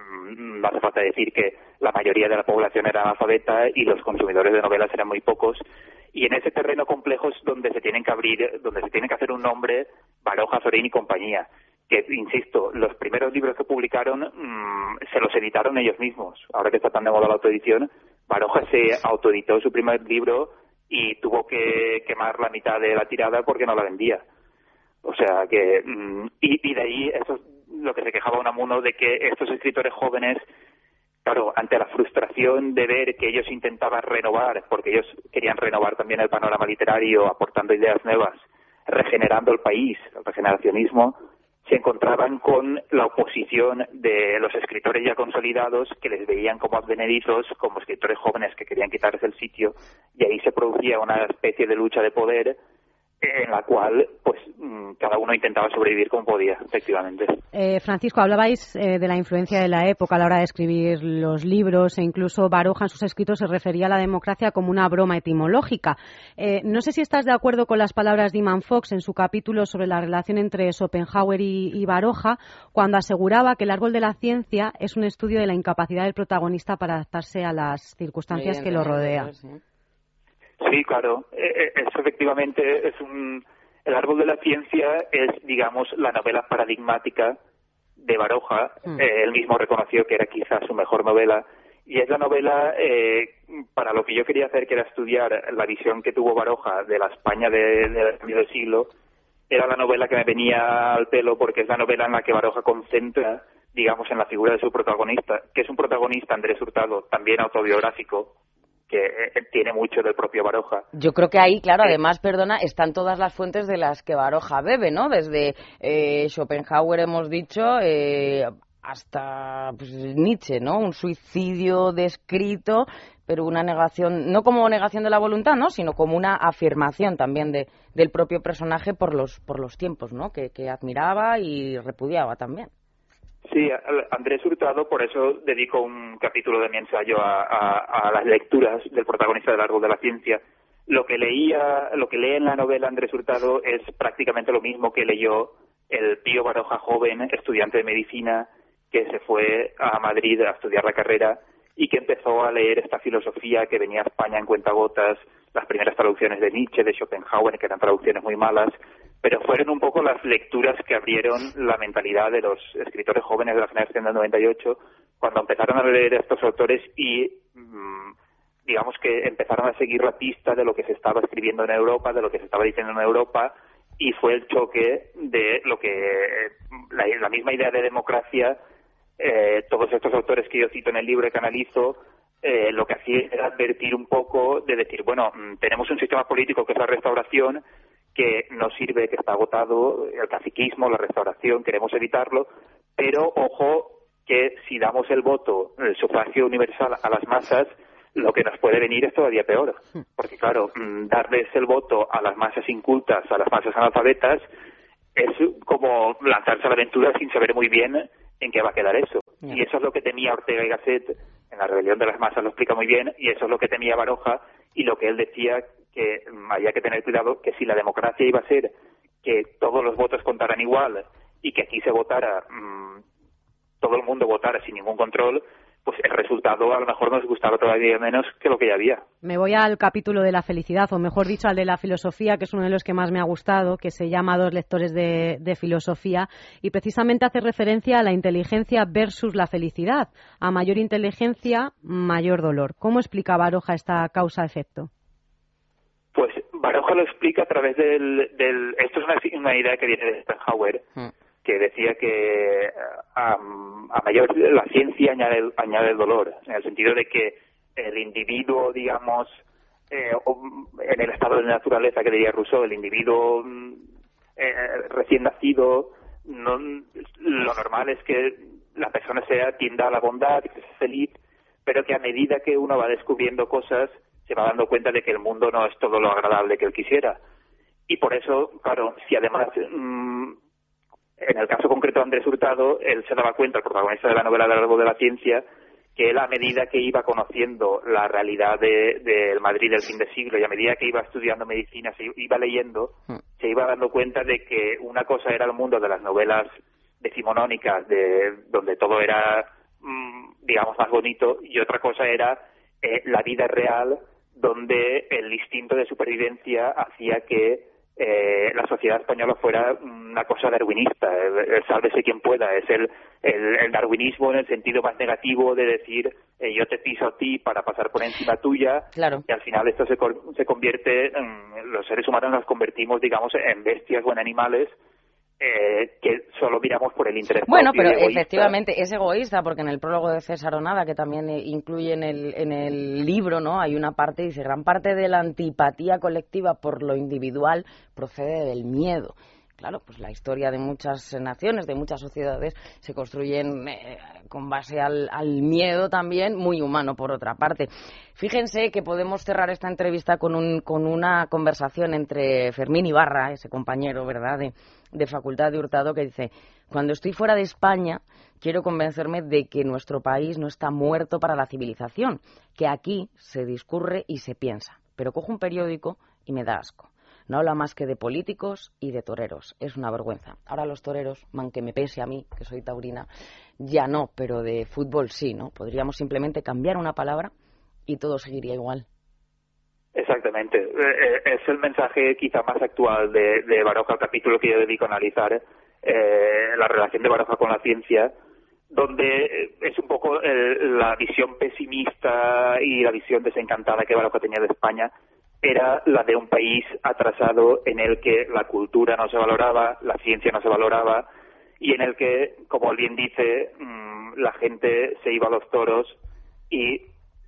no hace falta decir que la mayoría de la población era analfabeta y los consumidores de novelas eran muy pocos. Y en ese terreno complejo es donde se tienen que abrir, donde se tiene que hacer un nombre Baroja, Azorín y compañía. Que, insisto, los primeros libros que publicaron se los editaron ellos mismos. Ahora que está tan de moda la autoedición, Baroja se autoeditó su primer libro y tuvo que quemar la mitad de la tirada porque no la vendía. O sea que... Y de ahí, eso es lo que se quejaba Unamuno, de que estos escritores jóvenes, claro, ante la frustración de ver que ellos intentaban renovar, porque ellos querían renovar también el panorama literario, aportando ideas nuevas, regenerando el país, el regeneracionismo, se encontraban con la oposición de los escritores ya consolidados que les veían como advenedizos, como escritores jóvenes que querían quitarse el sitio, y ahí se producía una especie de lucha de poder en la cual pues cada uno intentaba sobrevivir como podía, efectivamente. Francisco, hablabais de la influencia de la época a la hora de escribir los libros, e incluso Baroja en sus escritos se refería a la democracia como una broma etimológica. No sé si estás de acuerdo con las palabras de Iman Fox en su capítulo sobre la relación entre Schopenhauer y Baroja, cuando aseguraba que el árbol de la ciencia es un estudio de la incapacidad del protagonista para adaptarse a las circunstancias que lo rodean. Sí, claro. Eso efectivamente es El árbol de la ciencia es, digamos, la novela paradigmática de Baroja. Él mismo reconoció que era quizás su mejor novela. Y es la novela para lo que yo quería hacer, que era estudiar la visión que tuvo Baroja de la España del siglo. Era la novela que me venía al pelo porque es la novela en la que Baroja concentra, digamos, en la figura de su protagonista, que es un protagonista, Andrés Hurtado, también autobiográfico, que tiene mucho del propio Baroja. Yo creo que ahí, claro, además, perdona, están todas las fuentes de las que Baroja bebe, ¿no? Desde Schopenhauer, hemos dicho, hasta pues, Nietzsche, ¿no? Un suicidio descrito, pero una negación, no como negación de la voluntad, ¿no? Sino como una afirmación también del propio personaje por los tiempos, ¿no? Que admiraba y repudiaba también. Sí, Andrés Hurtado, por eso dedico un capítulo de mi ensayo a las lecturas del protagonista del árbol de la ciencia. Lo que lee en la novela Andrés Hurtado es prácticamente lo mismo que leyó el Pío Baroja joven, estudiante de medicina, que se fue a Madrid a estudiar la carrera y que empezó a leer esta filosofía que venía a España en cuentagotas, las primeras traducciones de Nietzsche, de Schopenhauer, que eran traducciones muy malas, pero fueron un poco las lecturas que abrieron la mentalidad de los escritores jóvenes de la generación del 98 cuando empezaron a leer estos autores y digamos que empezaron a seguir la pista de lo que se estaba escribiendo en Europa, de lo que se estaba diciendo en Europa, y fue el choque de lo que la misma idea de democracia, todos estos autores que yo cito en el libro y que analizo, lo que hacía era advertir un poco de decir, bueno, tenemos un sistema político que es la Restauración, que no sirve, que está agotado, el caciquismo, la Restauración, queremos evitarlo, pero ojo que si damos el voto, el sufragio universal a las masas, lo que nos puede venir es todavía peor. Porque claro, darles el voto a las masas incultas, a las masas analfabetas, es como lanzarse a la aventura sin saber muy bien en qué va a quedar eso. Y eso es lo que temía Ortega y Gasset, en la rebelión de las masas lo explica muy bien, y eso es lo que temía Baroja, y lo que él decía que había que tener cuidado, que si la democracia iba a ser que todos los votos contaran igual y que aquí se votara, todo el mundo votara sin ningún control, pues el resultado a lo mejor nos gustaba todavía menos que lo que ya había. Me voy al capítulo de la felicidad, o mejor dicho, al de la filosofía, que es uno de los que más me ha gustado, que se llama Dos lectores de filosofía, y precisamente hace referencia a la inteligencia versus la felicidad. A mayor inteligencia, mayor dolor. ¿Cómo explica Baroja esta causa-efecto? Pues Baroja lo explica a través del esto es una idea que viene de Schopenhauer, que decía que a mayor la ciencia añade el dolor, en el sentido de que el individuo, digamos, en el estado de naturaleza que diría Rousseau, el individuo recién nacido, lo normal es que la persona tienda a la bondad, que sea feliz, pero que a medida que uno va descubriendo cosas, se va dando cuenta de que el mundo no es todo lo agradable que él quisiera. Y por eso, claro, si además, en el caso concreto de Andrés Hurtado, él se daba cuenta, el protagonista de la novela del árbol de la ciencia, que él a medida que iba conociendo la realidad del Madrid del fin de siglo y a medida que iba estudiando medicina, se iba leyendo, se iba dando cuenta de que una cosa era el mundo de las novelas decimonónicas, donde todo era, digamos, más bonito, y otra cosa era la vida real, donde el instinto de supervivencia hacía que la sociedad española fuera una cosa darwinista, el sálvese quien pueda, es el darwinismo en el sentido más negativo de decir yo te piso a ti para pasar por encima tuya, claro. Y al final esto se convierte, los seres humanos nos convertimos, digamos, en bestias o en animales que solo miramos por el interés bueno, propio. Pero efectivamente es egoísta, porque en el prólogo de César Onada, que también incluye en el libro, ¿no? Hay una parte, dice, gran parte de la antipatía colectiva por lo individual procede del miedo. Claro, pues la historia de muchas naciones, de muchas sociedades, se construyen con base al miedo también, muy humano por otra parte. Fíjense que podemos cerrar esta entrevista con una conversación entre Fermín Ibarra, ese compañero, ¿verdad?, de Facultad de Hurtado, que dice: cuando estoy fuera de España, quiero convencerme de que nuestro país no está muerto para la civilización, que aquí se discurre y se piensa. Pero cojo un periódico y me da asco. No habla más que de políticos y de toreros. Es una vergüenza. Ahora los toreros, aunque me pese a mí, que soy taurina, ya no, pero de fútbol sí, ¿no? Podríamos simplemente cambiar una palabra y todo seguiría igual. Exactamente. Es el mensaje quizá más actual de Baroja, el capítulo que yo dedico a analizar, la relación de Baroja con la ciencia, donde es un poco la visión pesimista y la visión desencantada que Baroja tenía de España, era la de un país atrasado en el que la cultura no se valoraba, la ciencia no se valoraba, y en el que, como bien dice, la gente se iba a los toros y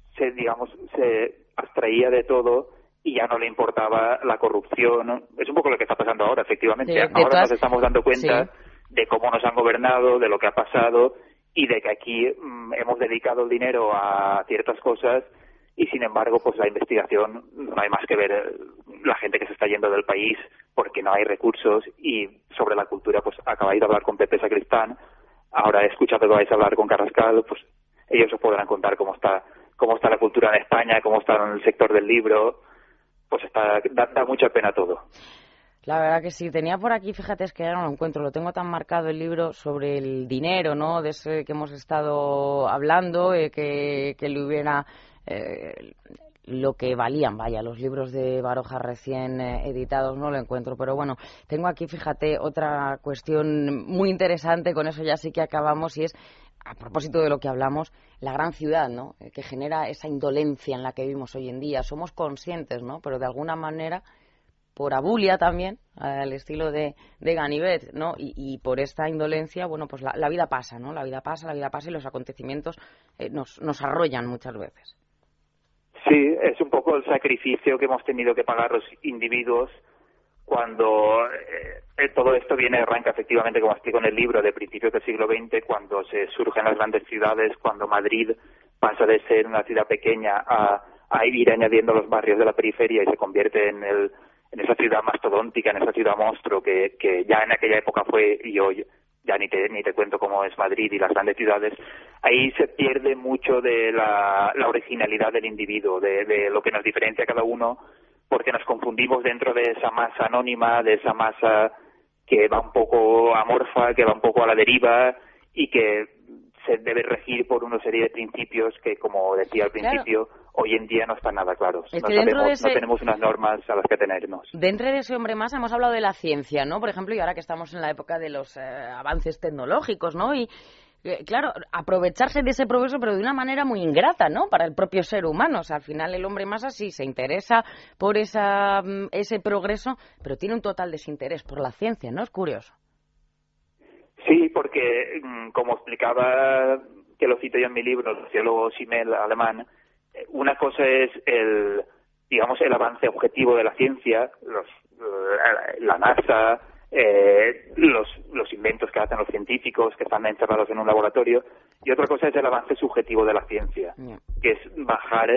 se abstraía de todo y ya no le importaba la corrupción. Es un poco lo que está pasando ahora, efectivamente. Ahora nos estamos dando cuenta de cómo nos han gobernado, de lo que ha pasado, y de que aquí hemos dedicado el dinero a ciertas cosas y, sin embargo, pues la investigación, no hay más que ver la gente que se está yendo del país porque no hay recursos. Y sobre la cultura, pues acabáis de hablar con Pepe Sacristán, ahora he escuchado que vais a hablar con Carrascal, pues ellos os podrán contar cómo está la cultura en España, cómo está en el sector del libro. Pues da mucha pena todo. La verdad que sí. Tenía por aquí, fíjate, es que ya no lo encuentro, lo tengo tan marcado el libro sobre el dinero, ¿no?, de ese que hemos estado hablando, que le hubiera lo que valían, vaya, los libros de Baroja recién editados, no lo encuentro. Pero bueno, tengo aquí, fíjate, otra cuestión muy interesante, con eso ya sí que acabamos, y es, a propósito de lo que hablamos, la gran ciudad, ¿no?, que genera esa indolencia en la que vivimos hoy en día. Somos conscientes, ¿no?, pero de alguna manera, por abulia también, al estilo de Ganivet, ¿no?, y por esta indolencia, bueno, pues la vida pasa, ¿no?, la vida pasa y los acontecimientos nos arrollan muchas veces. Sí, es un poco el sacrificio que hemos tenido que pagar los individuos cuando todo esto arranca efectivamente, como explico en el libro, de principios del siglo XX, cuando se surgen las grandes ciudades, cuando Madrid pasa de ser una ciudad pequeña a ir añadiendo los barrios de la periferia y se convierte en esa ciudad mastodóntica, en esa ciudad monstruo que ya en aquella época fue, y hoy ya ni te cuento cómo es Madrid y las grandes ciudades. Ahí se pierde mucho de la originalidad del individuo, de lo que nos diferencia a cada uno, porque nos confundimos dentro de esa masa anónima, de esa masa que va un poco amorfa, que va un poco a la deriva y que se debe regir por una serie de principios que, como decía al principio, hoy en día no están nada claros. Es que no tenemos unas normas a las que atenernos. Dentro de ese hombre masa hemos hablado de la ciencia, ¿no? Por ejemplo, y ahora que estamos en la época de los avances tecnológicos, ¿no? Y claro, aprovecharse de ese progreso, pero de una manera muy ingrata, ¿no? Para el propio ser humano. O sea, al final el hombre masa sí se interesa por ese progreso, pero tiene un total desinterés por la ciencia, ¿no? Es curioso. Sí, porque, como explicaba, que lo cito yo en mi libro, el sociólogo Simmel, alemán, una cosa es el avance objetivo de la ciencia, la NASA, los inventos que hacen los científicos que están encerrados en un laboratorio, y otra cosa es el avance subjetivo de la ciencia, que es bajar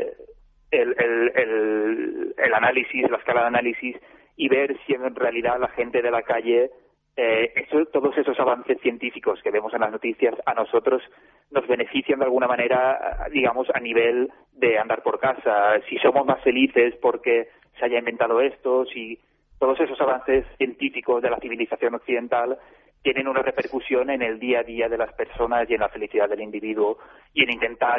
el análisis, la escala de análisis, y ver si en realidad la gente de la calle, todos esos avances científicos que vemos en las noticias, a nosotros nos benefician de alguna manera, digamos, a nivel de andar por casa, si somos más felices porque se haya inventado esto, si todos esos avances científicos de la civilización occidental tienen una repercusión en el día a día de las personas y en la felicidad del individuo y en intentar,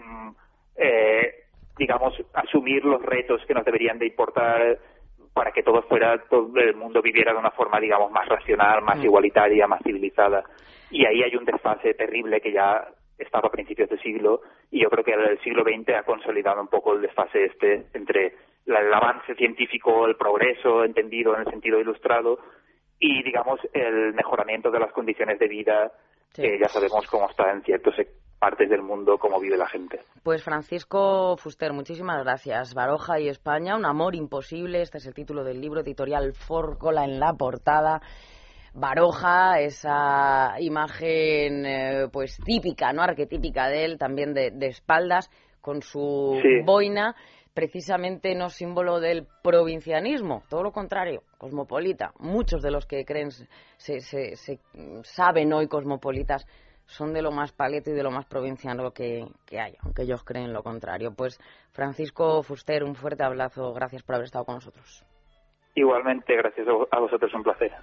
digamos, asumir los retos que nos deberían de importar para que todo el mundo viviera de una forma, digamos, más racional, más igualitaria, más civilizada. Y ahí hay un desfase terrible que ya estaba a principios de siglo, y yo creo que el siglo XX ha consolidado un poco el desfase entre el avance científico, el progreso entendido en el sentido ilustrado, y, digamos, el mejoramiento de las condiciones de vida, que ya sabemos cómo está en ciertas partes del mundo, cómo vive la gente. Pues Francisco Fuster, muchísimas gracias. Baroja y España, un amor imposible, este es el título del libro, editorial Fórcola en la portada. Baroja, esa imagen pues típica, no arquetípica de él, también de espaldas, con su boina, precisamente no símbolo del provincianismo, todo lo contrario, cosmopolita. Muchos de los que creen, se saben hoy cosmopolitas, son de lo más paleto y de lo más provinciano que hay, aunque ellos creen lo contrario. Pues Francisco Fuster, un fuerte abrazo, gracias por haber estado con nosotros. Igualmente, gracias a vosotros, un placer.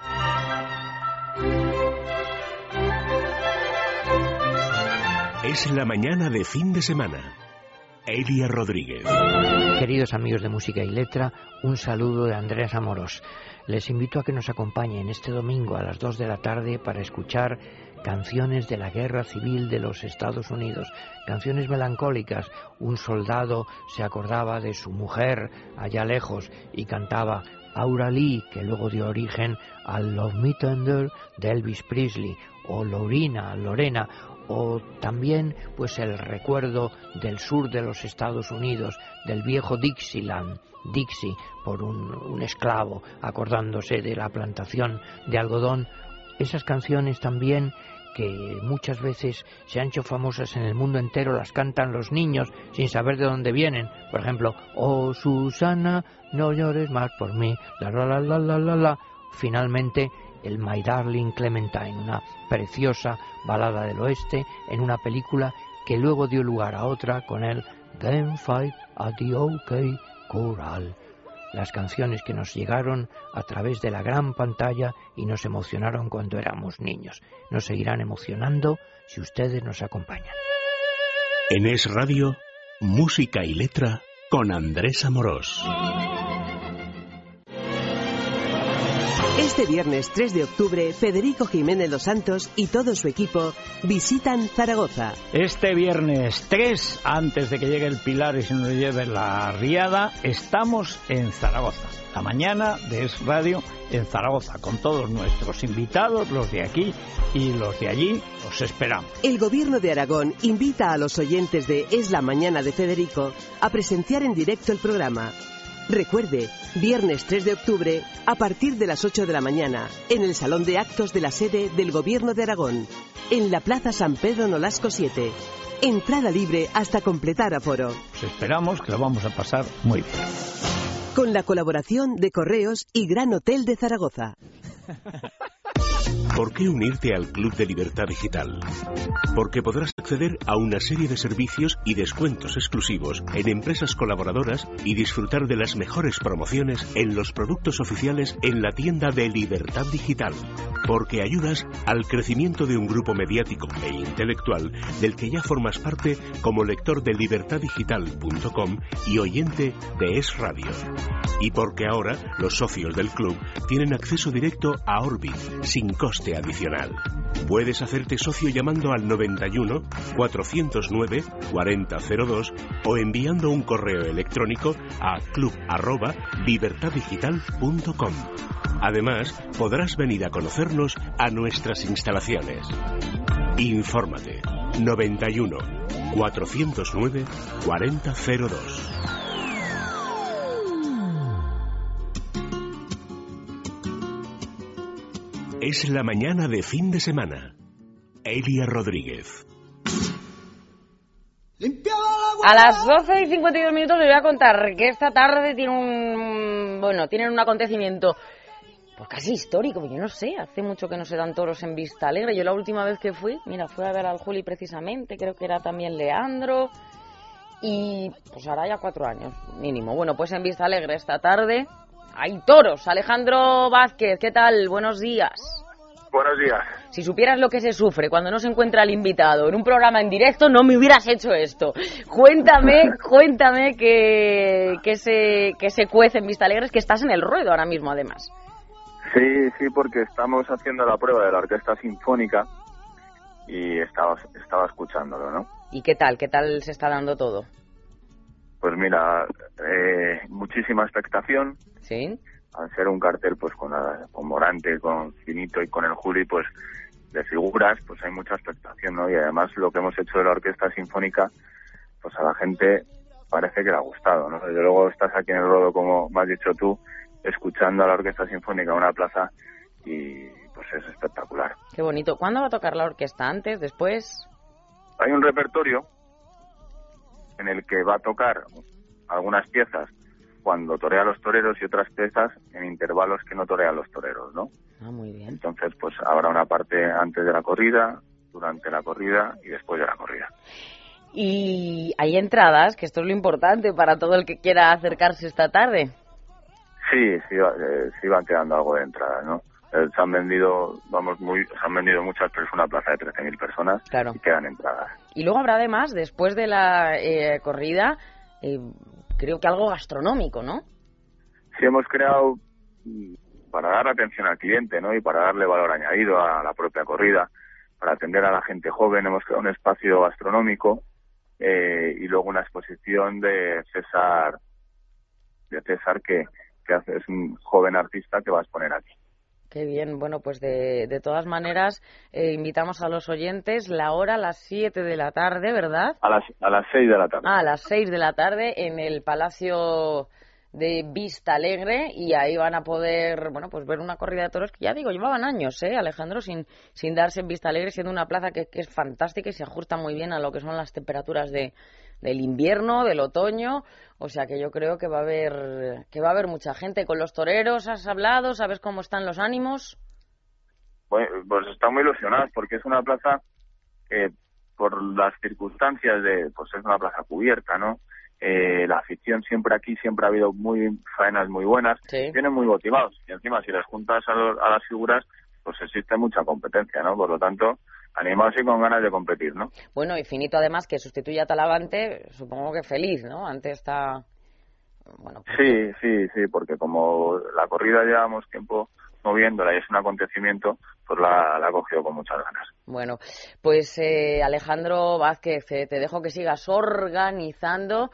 Es la mañana de fin de semana. Elia Rodríguez. Queridos amigos de Música y Letra, un saludo de Andrés Amorós. Les invito a que nos acompañen este domingo a las 2 de la tarde para escuchar canciones de la Guerra Civil de los Estados Unidos, canciones melancólicas. Un soldado se acordaba de su mujer allá lejos y cantaba Aura Lee, que luego dio origen al Love Me Tender de Elvis Presley, o Lorena, o también pues el recuerdo del sur de los Estados Unidos, del viejo Dixieland, Dixie, por un esclavo, acordándose de la plantación de algodón. Esas canciones también que muchas veces se han hecho famosas en el mundo entero, las cantan los niños sin saber de dónde vienen. Por ejemplo, oh Susana, no llores más por mí, la la la la la la la. Finalmente, el My Darling Clementine, una preciosa balada del oeste en una película que luego dio lugar a otra con el Then Fight at the OK Corral. Las canciones que nos llegaron a través de la gran pantalla y nos emocionaron cuando éramos niños. Nos seguirán emocionando si ustedes nos acompañan. En Es Radio, Música y Letra con Andrés Amorós. Este viernes 3 de octubre, Federico Jiménez dos Santos y todo su equipo visitan Zaragoza. Este viernes 3, antes de que llegue el Pilar y se nos lleve la riada, estamos en Zaragoza. La mañana de Es Radio en Zaragoza, con todos nuestros invitados, los de aquí y los de allí. Os esperamos. El Gobierno de Aragón invita a los oyentes de Es la Mañana de Federico a presenciar en directo el programa. Recuerde, viernes 3 de octubre, a partir de las 8 de la mañana, en el Salón de Actos de la sede del Gobierno de Aragón, en la Plaza San Pedro Nolasco 7. Entrada libre hasta completar aforo. Os esperamos, que lo vamos a pasar muy bien. Con la colaboración de Correos y Gran Hotel de Zaragoza. ¿Por qué unirte al Club de Libertad Digital? Porque podrás acceder a una serie de servicios y descuentos exclusivos en empresas colaboradoras y disfrutar de las mejores promociones en los productos oficiales en la tienda de Libertad Digital. Porque ayudas al crecimiento de un grupo mediático e intelectual del que ya formas parte como lector de libertaddigital.com y oyente de Es Radio. Y porque ahora los socios del club tienen acceso directo a Orbit sin coste adicional. Puedes hacerte socio llamando al 91 409 4002 o enviando un correo electrónico a club@libertaddigital.com. Además, podrás venir a conocernos a nuestras instalaciones. Infórmate 91 409 4002. Es la mañana de fin de semana. Elia Rodríguez. A las 12:52 les voy a contar que esta tarde tienen un acontecimiento pues casi histórico, yo no sé, hace mucho que no se dan toros en Vista Alegre. Yo la última vez que fui a ver al Juli precisamente, creo que era también Leandro, y pues hará ya 4 años mínimo. Bueno, pues en Vista Alegre esta tarde hay toros. Alejandro Vázquez, ¿qué tal? Buenos días. Buenos días. Si supieras lo que se sufre cuando no se encuentra el invitado en un programa en directo, no me hubieras hecho esto. Cuéntame que se cuece en Vista Alegre, es que estás en el ruedo ahora mismo, además. Sí, porque estamos haciendo la prueba de la Orquesta Sinfónica y estaba escuchándolo, ¿no? ¿Y qué tal se está dando todo? Pues mira, muchísima expectación. Sí. Al ser un cartel pues con Morante, con Finito y con el Juli, pues de figuras, pues hay mucha expectación, ¿no? Y además lo que hemos hecho de la Orquesta Sinfónica, pues a la gente parece que le ha gustado, ¿no? Desde luego estás aquí en el ruedo, como me has dicho tú, escuchando a la Orquesta Sinfónica en una plaza y pues es espectacular. Qué bonito. ¿Cuándo va a tocar la orquesta? ¿Antes? ¿Después? Hay un repertorio en el que va a tocar algunas piezas cuando torea a los toreros y otras piezas en intervalos que no torean los toreros, ¿no? Ah, muy bien. Entonces, pues habrá una parte antes de la corrida, durante la corrida y después de la corrida. Y hay entradas, que esto es lo importante para todo el que quiera acercarse esta tarde. Sí van quedando algo de entradas, ¿no? Se han vendido muchas, pero es una plaza de 13.000 personas. Claro. Y quedan entradas. Y luego habrá además, después de la corrida, creo que algo gastronómico, ¿no? Sí, hemos creado, para dar atención al cliente, ¿no? Y para darle valor añadido a la propia corrida, para atender a la gente joven, hemos creado un espacio gastronómico y luego una exposición de César que es un joven artista que va a exponer aquí. Qué bien. Bueno, pues de todas maneras invitamos a los oyentes. La hora a las 7 de la tarde, ¿verdad? A las 6 de la tarde. A las 6 de la tarde en el Palacio de Vista Alegre, y ahí van a poder, pues ver una corrida de toros que, ya digo, llevaban años, Alejandro, sin darse en Vista Alegre, siendo una plaza que es fantástica y se ajusta muy bien a lo que son las temperaturas del invierno, del otoño. O sea que yo creo que va a haber mucha gente. Con los toreros has hablado, ¿sabes cómo están los ánimos? Pues están muy ilusionados porque es una plaza que, por las circunstancias pues es una plaza cubierta, ¿no? La afición siempre ha habido faenas muy buenas, sí. Vienen muy motivados y encima si les juntas a las figuras, pues existe mucha competencia, ¿no? Por lo tanto, animados y con ganas de competir, ¿no? Bueno, y Finito además, que sustituye a Talavante, supongo que feliz, ¿no? Antes está... Sí, porque como la corrida llevamos tiempo moviéndola y es un acontecimiento, pues la ha cogido con muchas ganas. Bueno, pues Alejandro Vázquez, te dejo que sigas organizando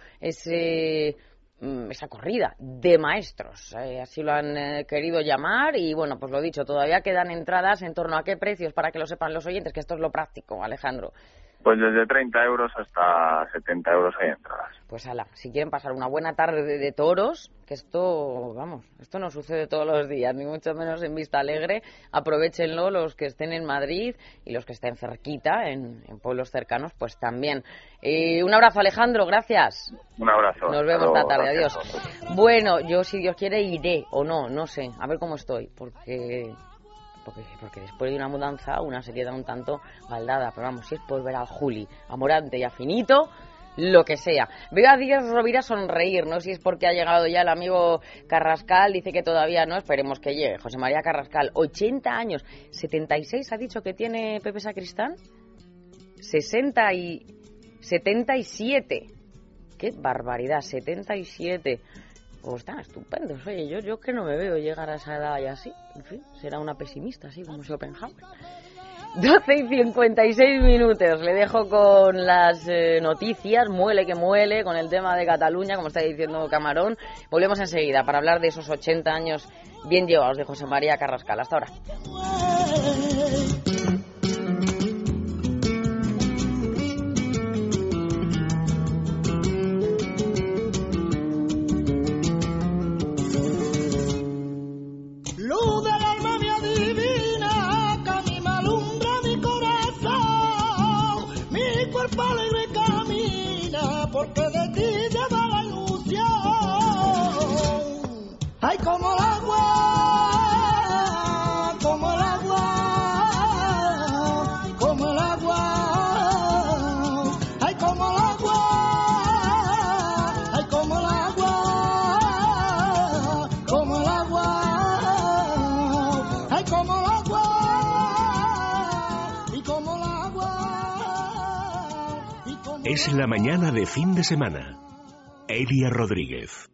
esa corrida de maestros, así lo han querido llamar, y bueno, pues lo dicho, todavía quedan entradas. ¿En torno a qué precios, para que lo sepan los oyentes, que esto es lo práctico, Alejandro? Pues desde 30 euros hasta 70 euros hay entradas. Pues ala, si quieren pasar una buena tarde de toros, que esto no sucede todos los días, ni mucho menos en Vista Alegre, aprovechenlo los que estén en Madrid y los que estén cerquita, en pueblos cercanos, pues también. Un abrazo, Alejandro, gracias. Un abrazo. Nos vemos esta tarde, adiós. Bueno, yo, si Dios quiere, iré o no sé, a ver cómo estoy, porque después de una mudanza una se queda un tanto baldada, pero vamos, si es por ver al Juli, a Morante y a Finito, lo que sea. Veo a Díaz Rovira sonreír, no sé si es porque ha llegado ya el amigo Carrascal, dice que todavía no, esperemos que llegue. José María Carrascal, 80 años, 76 ha dicho que tiene Pepe Sacristán, 77, qué barbaridad, 77. Pues están estupendos. Oye, yo que no me veo llegar a esa edad y así. En fin, será una pesimista, así como Schopenhauer. 12:56. Le dejo con las noticias. Muele que muele con el tema de Cataluña, como está diciendo Camarón. Volvemos enseguida para hablar de esos 80 años bien llevados de José María Carrascal. Hasta ahora. Porque de ti lleva la ilusión. Ay, como el agua, como el agua, como el agua. Ay, como el agua, ay, como el agua, como el agua. Ay, como el agua, y como el agua. Es la mañana de fin de semana. Elia Rodríguez.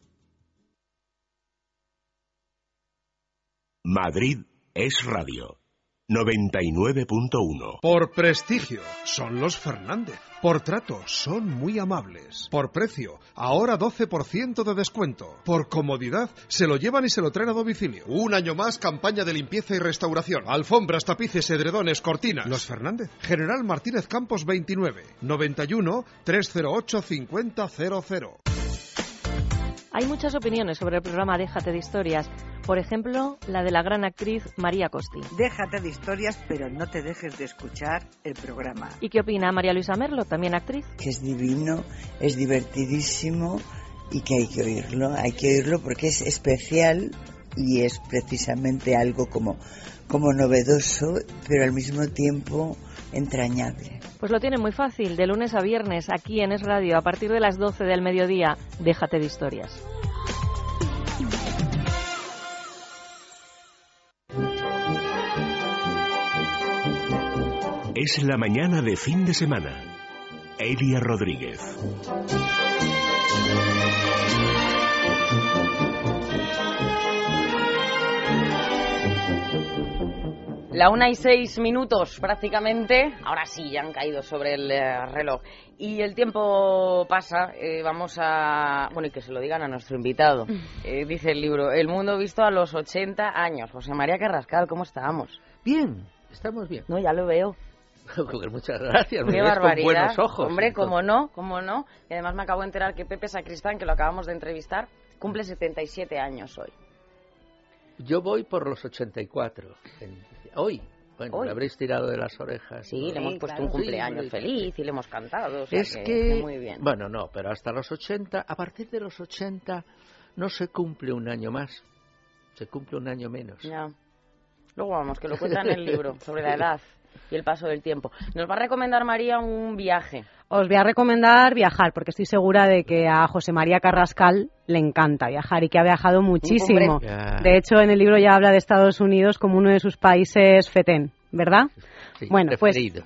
Madrid es radio. 99.1. Por prestigio, son los Fernández. Por trato, son muy amables. Por precio, ahora 12% de descuento. Por comodidad, se lo llevan y se lo traen a domicilio. Un año más, campaña de limpieza y restauración. Alfombras, tapices, edredones, cortinas. Los Fernández. General Martínez Campos 29. 91 308 5000. Hay muchas opiniones sobre el programa Déjate de Historias. Por ejemplo, la de la gran actriz María Costi. Déjate de historias, pero no te dejes de escuchar el programa. ¿Y qué opina María Luisa Merlo, también actriz? Que es divino, es divertidísimo y que hay que oírlo porque es especial y es precisamente algo como novedoso, pero al mismo tiempo entrañable. Pues lo tiene muy fácil, de lunes a viernes, aquí en Es Radio, a partir de las 12 del mediodía. Déjate de historias. Es la mañana de fin de semana. Elia Rodríguez. La 1:06 prácticamente. Ahora sí, ya han caído sobre el reloj. Y el tiempo pasa. Vamos a... Bueno, y que se lo digan a nuestro invitado. Dice el libro, El mundo visto a los 80 años. José María Carrascal, ¿cómo estamos? Bien, estamos bien. No, ya lo veo. Muchas gracias. Qué barbaridad. Con buenos ojos. Hombre, cómo no. Y además me acabo de enterar que Pepe Sacristán, que lo acabamos de entrevistar, cumple 77 años hoy. Yo voy por los 84. Hoy. Bueno, hoy. Le habréis tirado de las orejas. Sí, le hemos puesto un cumpleaños feliz y le hemos cantado. O sea es que muy bien. Bueno, no, pero hasta los 80, a partir de los 80 no se cumple un año más. Se cumple un año menos. Ya. Luego vamos, que lo cuenta en el libro, sobre la edad y el paso del tiempo. Nos va a recomendar María un viaje. Os voy a recomendar viajar, porque estoy segura de que a José María Carrascal le encanta viajar y que ha viajado muchísimo. De hecho, en el libro ya habla de Estados Unidos como uno de sus países fetén, ¿verdad? Sí, bueno, pues sí.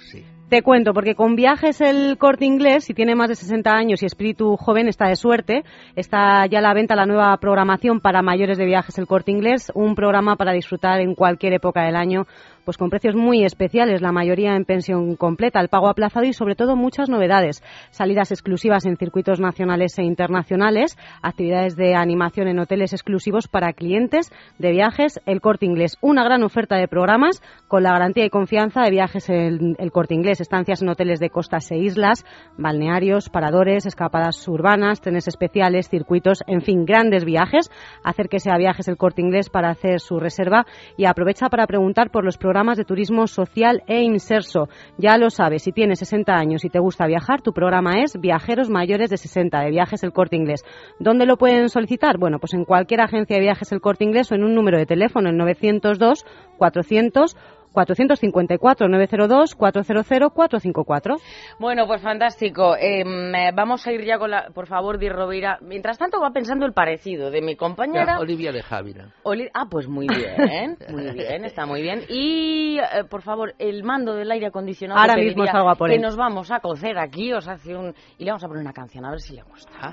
Te cuento, porque con Viajes El Corte Inglés, si tiene más de 60 años y espíritu joven, está de suerte. Está ya a la venta la nueva programación para mayores de Viajes El Corte Inglés, un programa para disfrutar en cualquier época del año, pues con precios muy especiales, la mayoría en pensión completa, el pago aplazado y sobre todo muchas novedades. Salidas exclusivas en circuitos nacionales e internacionales, actividades de animación en hoteles exclusivos para clientes de Viajes El Corte Inglés. Una gran oferta de programas con la garantía y confianza de Viajes El Corte Inglés. Estancias en hoteles de costas e islas, balnearios, paradores, escapadas urbanas, trenes especiales, circuitos, en fin, grandes viajes. Acérquese a Viajes El Corte Inglés para hacer su reserva y aprovecha para preguntar por los programas de turismo social e inserso. Ya lo sabes, si tienes 60 años y te gusta viajar, tu programa es Viajeros Mayores de 60 de Viajes El Corte Inglés. ¿Dónde lo pueden solicitar? Bueno, pues en cualquier agencia de Viajes El Corte Inglés o en un número de teléfono, en 902 400 454 902 400 454. Bueno, pues fantástico. Vamos a ir ya con la... Por favor, Di Rovira. Mientras tanto va pensando el parecido de mi compañera... Ya, Olivia de Javira. Pues muy bien. Muy bien, está muy bien. Y, por favor, el mando del aire acondicionado... Ahora mismo salgo a por él. Que nos vamos a cocer aquí, os hace un... Y le vamos a poner una canción, a ver si le gusta.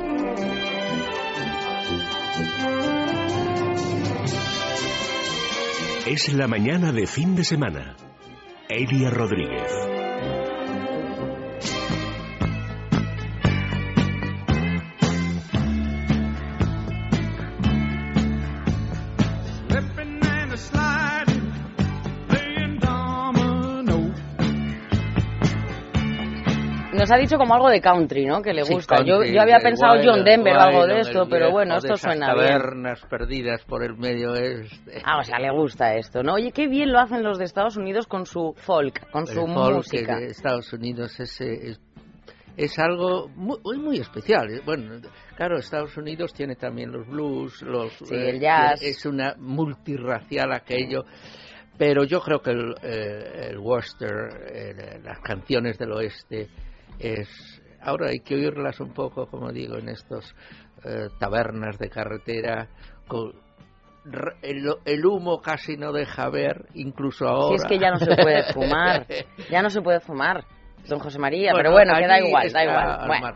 Es la mañana de fin de semana. Elia Rodríguez. Nos ha dicho como algo de country, ¿no? Que le gusta. Sí, country, yo había pensado John Denver o algo de esto, pero bueno, esto suena bien. Tabernas perdidas por el medio oeste. O sea, le gusta esto, ¿no? Oye, qué bien lo hacen los de Estados Unidos con su folk, con su música. El folk de Estados Unidos es algo muy especial. Bueno, claro, Estados Unidos tiene también los blues, el jazz. Es una multirracial aquello. Pero yo creo que el western, las canciones del oeste, ahora hay que oírlas un poco, como digo, en estos tabernas de carretera, con el humo casi no deja ver, incluso ahora. Si es que ya no se puede fumar, don José María, pero bueno, que da igual. Bueno.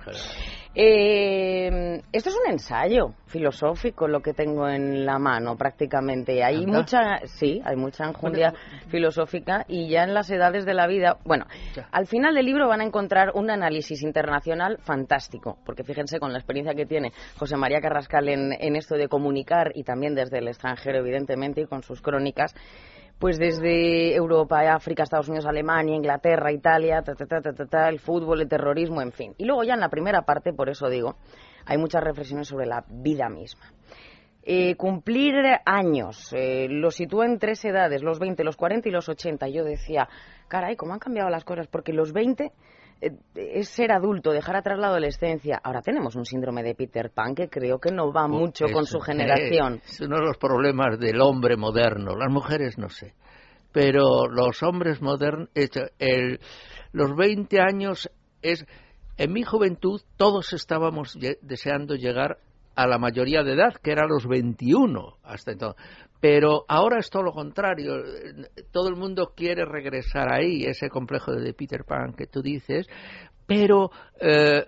Esto es un ensayo filosófico lo que tengo en la mano prácticamente. Hay mucha enjundia filosófica y ya en las edades de la vida. Bueno, al final del libro van a encontrar un análisis internacional fantástico, porque fíjense con la experiencia que tiene José María Carrascal en esto de comunicar y también desde el extranjero evidentemente y con sus crónicas. Pues desde Europa, África, Estados Unidos, Alemania, Inglaterra, Italia, el fútbol, el terrorismo, en fin. Y luego ya en la primera parte, por eso digo, hay muchas reflexiones sobre la vida misma. Cumplir años, lo sitúa en 3 edades, los 20, los 40 y los 80. Yo decía, caray, ¿cómo han cambiado las cosas? Porque los 20 es ser adulto, dejar atrás la adolescencia. Ahora tenemos un síndrome de Peter Pan que creo que no va mucho con su generación. Es uno de los problemas del hombre moderno. Las mujeres no sé, pero los hombres modernos, los 20 años en mi juventud todos estábamos deseando llegar a la mayoría de edad, que era los 21 hasta entonces. Pero ahora es todo lo contrario. Todo el mundo quiere regresar ahí, ese complejo de Peter Pan que tú dices, pero que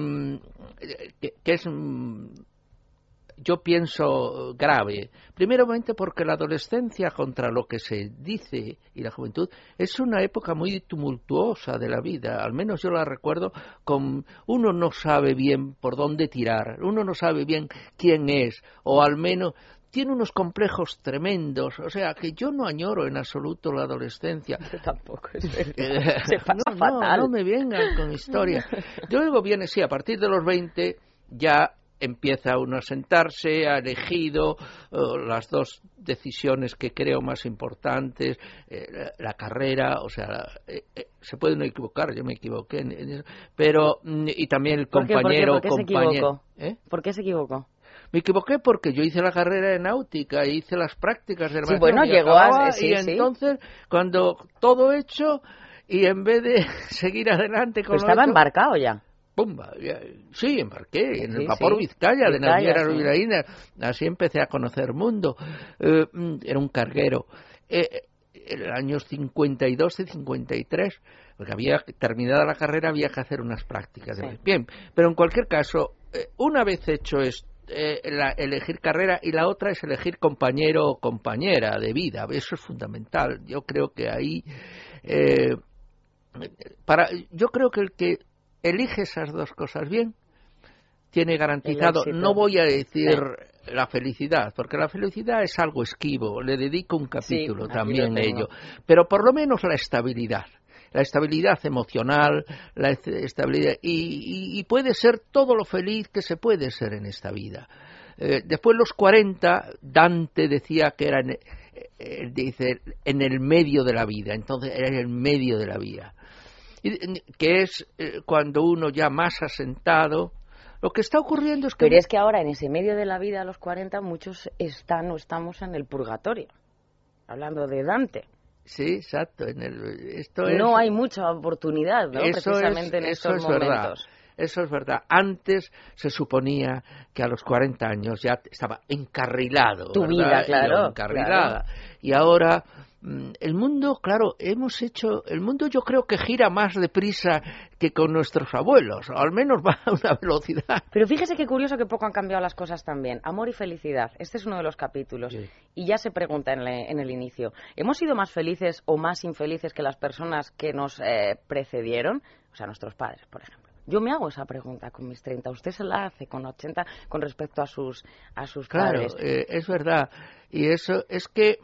es, yo pienso, grave. Primeramente porque la adolescencia, contra lo que se dice, y la juventud, es una época muy tumultuosa de la vida. Al menos yo la recuerdo uno no sabe bien por dónde tirar, uno no sabe bien quién es, o al menos tiene unos complejos tremendos, o sea, que yo no añoro en absoluto la adolescencia. Yo tampoco, es verdad. Se pasa fatal. No me vengan con historias. Luego viene, sí, a partir de los 20 ya empieza uno a sentarse, ha elegido las 2 decisiones que creo más importantes, la carrera, o sea, se puede no equivocar, yo me equivoqué en eso, pero, y también el compañero. ¿Por qué se equivocó? ¿Por qué se equivocó? Me equivoqué porque yo hice la carrera de náutica, hice las prácticas de sí, bueno, llegó a... y entonces, cuando todo hecho, y en vez de seguir adelante con ¿Estaba embarcado ya? ¡Pumba! Sí, embarqué en el vapor Vizcaya de Naviera Rubiraína. Así empecé a conocer mundo. Era un carguero. en los años 52 y 53, porque había terminada la carrera, había que hacer unas prácticas. Sí. Bien, pero en cualquier caso, una vez hecho esto, elegir carrera, y la otra es elegir compañero o compañera de vida. Eso es fundamental. Yo creo que ahí yo creo que el que elige esas dos cosas bien tiene garantizado, no voy a decir la felicidad, porque la felicidad es algo esquivo, le dedico un capítulo también a ello, pero por lo menos la estabilidad emocional, la estabilidad, y puede ser todo lo feliz que se puede ser en esta vida. Después los 40, Dante decía que era dice, en el medio de la vida, entonces era en el medio de la vida, que es cuando uno ya más asentado. Lo que está ocurriendo es que... Pero es que ahora, en ese medio de la vida, a los 40, muchos estamos en el purgatorio, hablando de Dante. Sí, exacto. No hay mucha oportunidad, ¿no? Precisamente en estos momentos. Verdad. Eso es verdad. Antes se suponía que a los 40 años ya estaba encarrilado. Tu vida, claro. Encarrilada. Claro. Y ahora... el mundo, claro, el mundo yo creo que gira más deprisa que con nuestros abuelos, o al menos va a una velocidad. Pero fíjese qué curioso que poco han cambiado las cosas también. Amor y felicidad, este es uno de los capítulos, sí. Y ya se pregunta en el inicio, ¿hemos sido más felices o más infelices que las personas que nos precedieron? O sea, nuestros padres, por ejemplo. Yo me hago esa pregunta con mis 30, usted se la hace con 80 con respecto a sus padres. Claro, es verdad. Y eso es que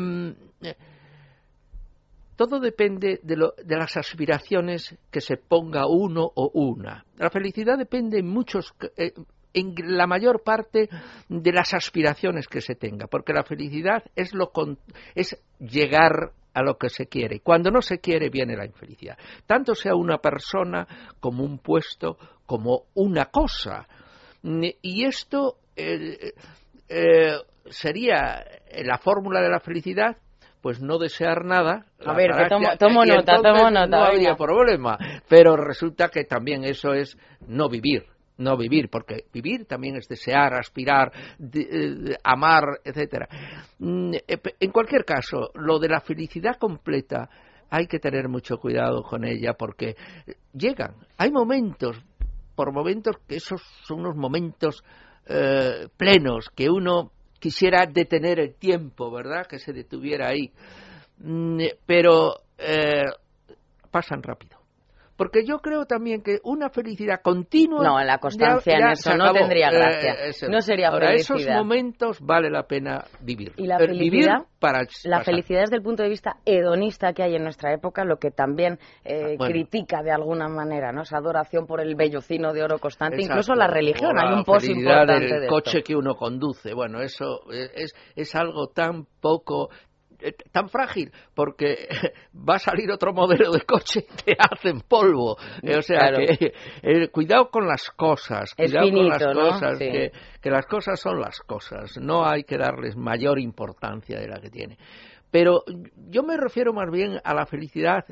todo depende de las aspiraciones que se ponga uno o una. La felicidad depende en la mayor parte de las aspiraciones que se tenga, porque la felicidad es llegar a lo que se quiere. Cuando no se quiere, viene la infelicidad. Tanto sea una persona, como un puesto, como una cosa. Y esto sería la fórmula de la felicidad, pues no desear nada. A ver, que tomo nota. No habría problema. Pero resulta que también eso es no vivir. No vivir, porque vivir también es desear, aspirar, amar, etcétera. En cualquier caso, lo de la felicidad completa hay que tener mucho cuidado con ella, porque hay momentos que esos son unos momentos plenos, que uno quisiera detener el tiempo, ¿verdad? Que se detuviera ahí. Pero pasan rápido. Porque yo creo también que una felicidad continua... No, la constancia en eso no tendría gracia. No sería ahora, felicidad. Esos momentos vale la pena vivir. Y la felicidad, la felicidad desde el punto de vista hedonista que hay en nuestra época, lo que también critica de alguna manera, ¿no? Esa adoración por el vellocino de oro constante, exacto. Incluso la religión, hay un post importante del coche que uno conduce. Bueno, eso es algo tan poco... tan frágil, porque va a salir otro modelo de coche y te hacen polvo. O sea, claro. Que cuidado con las cosas, cuidado finito, con las ¿no? cosas, sí. que las cosas son las cosas, no hay que darles mayor importancia de la que tiene. Pero yo me refiero más bien a la felicidad,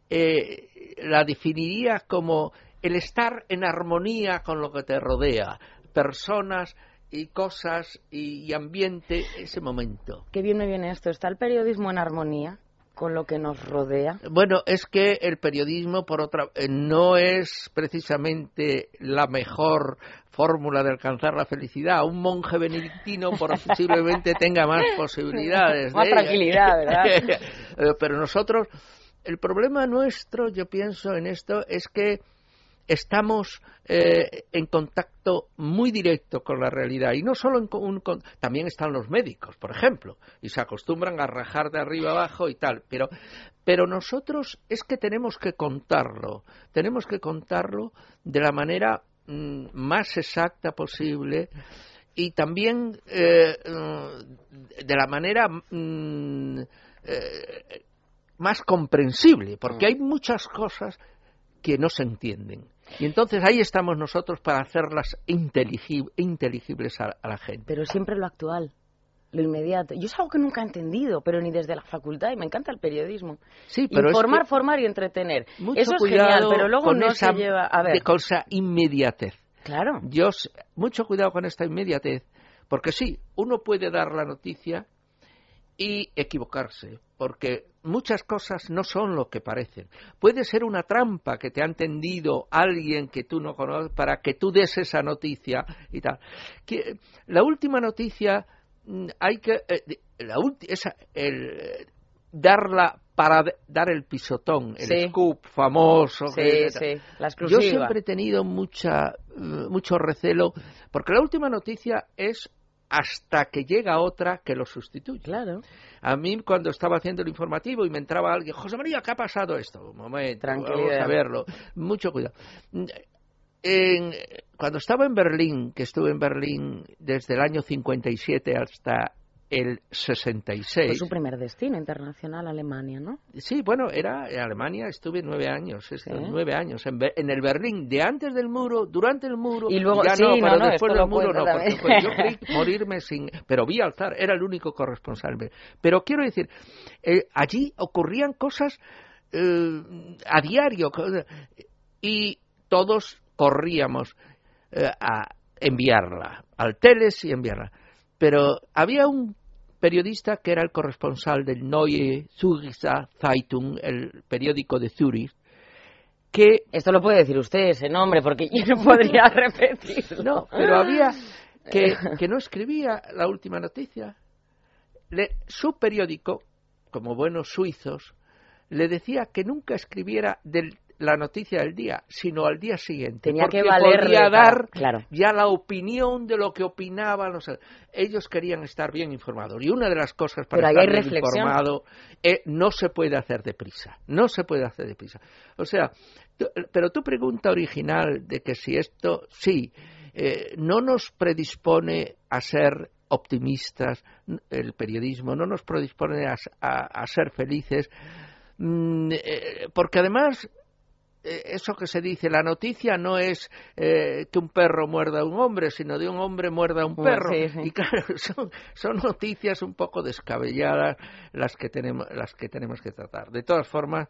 la definiría como el estar en armonía con lo que te rodea, personas y cosas y ambiente, ese momento. Qué bien me viene esto. ¿Está el periodismo en armonía con lo que nos rodea? Bueno, es que el periodismo, no es precisamente la mejor fórmula de alcanzar la felicidad. Un monje benedictino posiblemente tenga más posibilidades. Más tranquilidad, ¿verdad? Pero nosotros, el problema nuestro, yo pienso en esto, es que estamos en contacto muy directo con la realidad, y no solo también están los médicos, por ejemplo, y se acostumbran a rajar de arriba abajo y tal, pero nosotros es que tenemos que contarlo de la manera más exacta posible, y también de la manera más comprensible, porque hay muchas cosas que no se entienden. Y entonces ahí estamos nosotros para hacerlas inteligibles a la gente. Pero siempre lo actual, lo inmediato. Yo es algo que nunca he entendido, pero ni desde la facultad, y me encanta el periodismo. Sí, pero informar, formar y entretener. Eso es genial, pero luego no se lleva... A ver. Con esa inmediatez. Claro. Mucho cuidado con esta inmediatez, porque sí, uno puede dar la noticia y equivocarse, porque muchas cosas no son lo que parecen. Puede ser una trampa que te ha tendido alguien que tú no conoces para que tú des esa noticia y tal. La última noticia hay que darla para dar el pisotón, el scoop famoso. La exclusiva. Yo siempre he tenido mucho recelo, porque la última noticia es hasta que llega otra que lo sustituye. Claro. A mí, cuando estaba haciendo el informativo y me entraba alguien, José María, ¿qué ha pasado esto? Un momento, vamos a verlo. Mucho cuidado. Cuando estaba en Berlín, que estuve en Berlín desde el año 57 hasta el 66. Fue su primer destino internacional, Alemania, ¿no? Sí, bueno, era en Alemania, estuve 9 años, 9 años, en el Berlín, de antes del muro, durante el muro, y luego, ya pero después del muro no, porque yo creí morirme pero vi al zar, era el único corresponsal. Pero quiero decir, allí ocurrían cosas a diario, y todos corríamos a enviarla, al Teles y enviarla. Pero había un periodista que era el corresponsal del Neue Züricher Zeitung, el periódico de Zúrich, que... Esto lo puede decir usted, ese nombre, porque yo no podría repetirlo. No, pero había que no escribía la última noticia. Su periódico, como buenos suizos, le decía que nunca escribiera la noticia del día, sino al día siguiente. Tenía porque que valerle, podía dar claro. ya la opinión de lo que opinaban. Ellos querían estar bien informados. Y una de las cosas para estar bien informado no se puede hacer deprisa. No se puede hacer deprisa. O sea, pero tu pregunta original de que si esto, no nos predispone a ser optimistas, el periodismo no nos predispone a ser felices, porque además... Eso que se dice, la noticia no es que un perro muerda a un hombre, sino de un hombre muerda a un perro. Y claro, son noticias un poco descabelladas las que tenemos que tratar. De todas formas,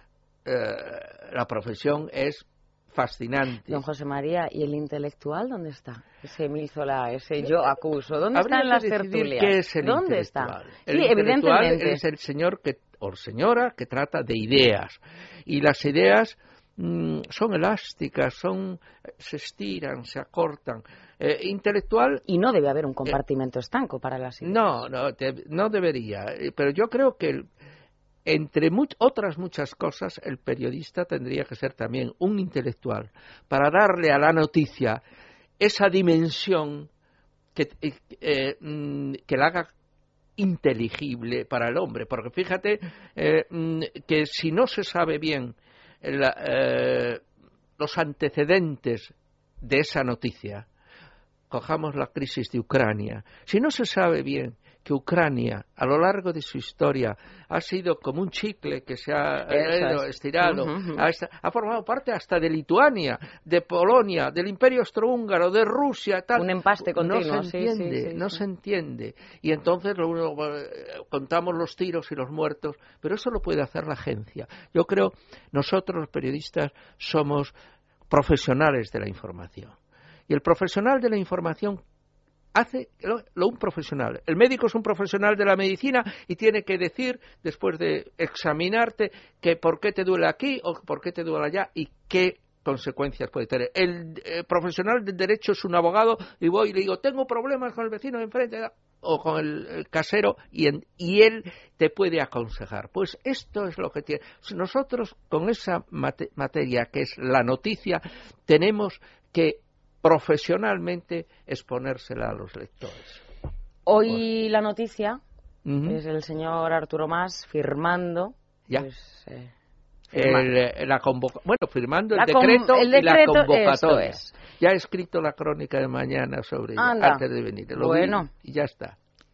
la profesión es fascinante. Don José María, ¿y el intelectual dónde está? Ese Emil Zola, ese yo acuso. ¿Dónde está en las tertulias? ¿Qué es el ¿Dónde intelectual? está? El intelectual es el señor o señora que trata de ideas. Y las ideas son elásticas, se estiran, se acortan. Intelectual... Y no debe haber un compartimento estanco para las ideas. No debería. Pero yo creo que entre otras muchas cosas, el periodista tendría que ser también un intelectual para darle a la noticia esa dimensión que la haga inteligible para el hombre. Porque fíjate que si no se sabe bien los antecedentes de esa noticia, cojamos la crisis de Ucrania, si no se sabe bien que Ucrania a lo largo de su historia ha sido como un chicle que se ha estirado, ha formado parte hasta de Lituania, de Polonia, del Imperio Austrohúngaro, de Rusia, tal. Un empaste continuo. No se entiende. Y entonces contamos los tiros y los muertos, pero eso lo puede hacer la agencia. Yo creo, nosotros los periodistas somos profesionales de la información. Y el profesional de la información hace un profesional. El médico es un profesional de la medicina y tiene que decir, después de examinarte, que por qué te duele aquí o por qué te duele allá y qué consecuencias puede tener. El profesional del derecho es un abogado y voy y le digo, tengo problemas con el vecino de enfrente o con el casero y él te puede aconsejar. Pues esto es lo que tiene. Nosotros con esa materia que es la noticia tenemos que profesionalmente exponérsela a los lectores. Hoy la noticia es el señor Arturo Mas firmando firmando el decreto y la convocatoria. Ya he escrito la crónica de mañana sobre ello, antes de venir. Y ya está.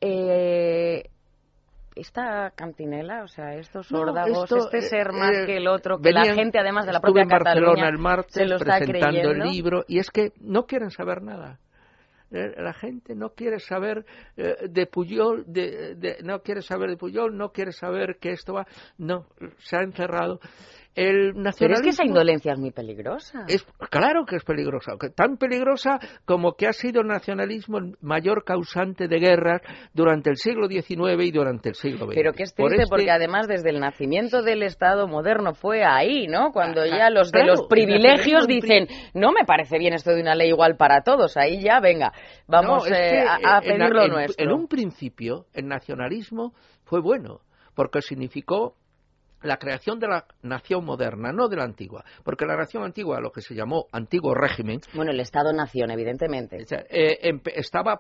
Esta cantinela, o sea, estos órdagos, ser más que el otro, que la gente, además de la propia Cataluña, Cataluña, el martes se lo está presentando creyendo. El libro, y es que no quieren saber nada. La gente no quiere saber de Pujol, no quiere saber de Pujol, no quiere saber que esto va, no, se ha encerrado. el nacionalismo... Pero es que esa indolencia es muy peligrosa. Claro que es peligrosa, tan peligrosa como que ha sido el nacionalismo el mayor causante de guerras durante el siglo XIX y durante el siglo XX. Pero que es triste porque además desde el nacimiento del Estado moderno fue ahí, ¿no? Cuando ya los de los privilegios dicen, no me parece bien esto de una ley igual para todos, ahí ya, venga, vamos a pedir lo nuestro. En un principio, el nacionalismo fue bueno, porque significó la creación de la nación moderna, no de la antigua, porque la nación antigua, lo que se llamó antiguo régimen... Bueno, el Estado-nación, evidentemente. Estaba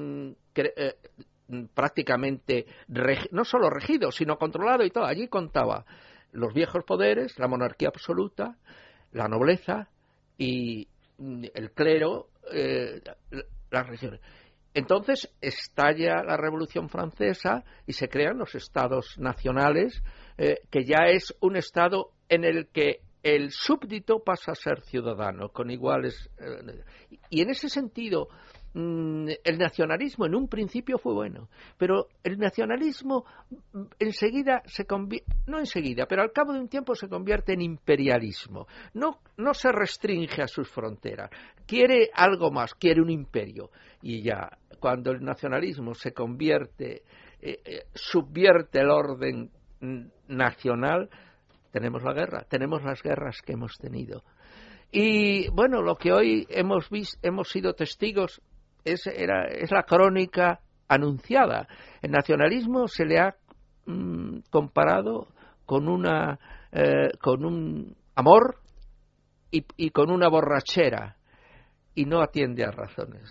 prácticamente, no solo regido, sino controlado y todo. Allí contaba los viejos poderes, la monarquía absoluta, la nobleza y el clero, las regiones. Entonces estalla la Revolución Francesa y se crean los estados nacionales, que ya es un estado en el que el súbdito pasa a ser ciudadano, con iguales... y en ese sentido, el nacionalismo en un principio fue bueno, pero el nacionalismo enseguida no enseguida, pero al cabo de un tiempo se convierte en imperialismo. No se restringe a sus fronteras, quiere algo más, quiere un imperio. Y ya, cuando el nacionalismo se convierte, subvierte el orden nacional, tenemos la guerra, tenemos las guerras que hemos tenido. Y bueno, lo que hoy hemos sido testigos es la crónica anunciada. El nacionalismo se le ha comparado con un amor y con una borrachera, y no atiende a razones.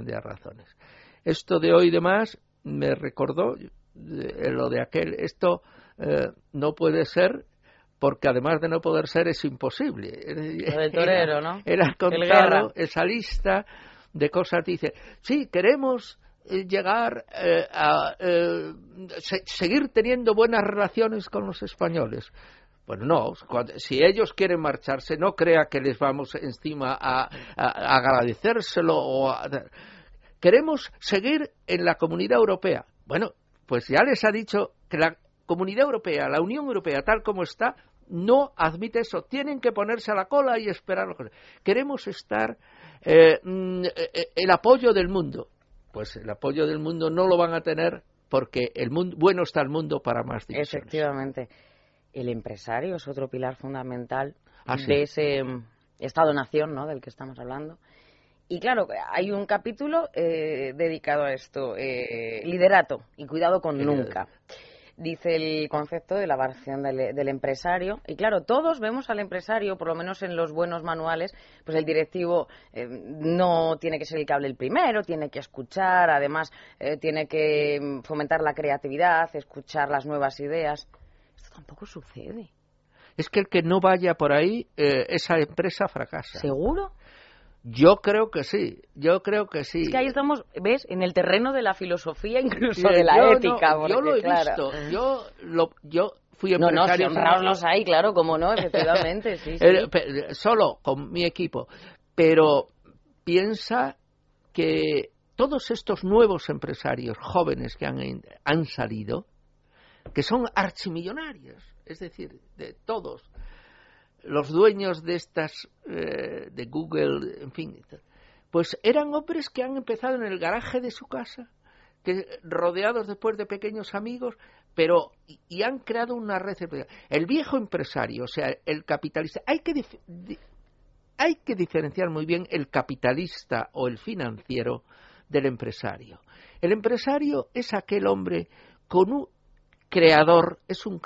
Esto de hoy demás me recordó lo de aquel. Esto no puede ser, porque además de no poder ser, es imposible. Lo del torero, ¿no? Era contado esa lista de cosas. Dice, sí, queremos llegar a seguir teniendo buenas relaciones con los españoles. Pues no, si ellos quieren marcharse, no crea que les vamos encima a agradecérselo. Queremos seguir en la Comunidad Europea. Bueno, pues ya les ha dicho que la Comunidad Europea, la Unión Europea, tal como está, no admite eso. Tienen que ponerse a la cola y esperar. Queremos estar el apoyo del mundo. Pues el apoyo del mundo no lo van a tener, porque bueno está el mundo para más divisiones. Efectivamente. El empresario es otro pilar fundamental de ese Estado-nación, ¿no?, del que estamos hablando. Y claro, hay un capítulo dedicado a esto, liderato y cuidado con nunca. Dice el concepto de la variación del empresario. Y claro, todos vemos al empresario, por lo menos en los buenos manuales, pues el directivo no tiene que ser el que hable el primero, tiene que escuchar, además tiene que fomentar la creatividad, escuchar las nuevas ideas. Esto tampoco sucede. Es que el que no vaya por ahí, esa empresa fracasa. ¿Seguro? Yo creo que sí. Es que ahí estamos, ¿ves?, en el terreno de la filosofía, incluso de la ética. No, yo lo he visto. Yo fui empresario. No, honrados los hay, claro, como no, efectivamente, sí. Solo con mi equipo. Pero piensa que todos estos nuevos empresarios jóvenes que han salido, que son archimillonarios, es decir, de todos los dueños de estas, de Google, en fin, pues eran hombres que han empezado en el garaje de su casa, rodeados después de pequeños amigos, pero y han creado una red. El viejo empresario, o sea, el capitalista, hay que diferenciar muy bien el capitalista o el financiero del empresario. El empresario es aquel hombre con un creador,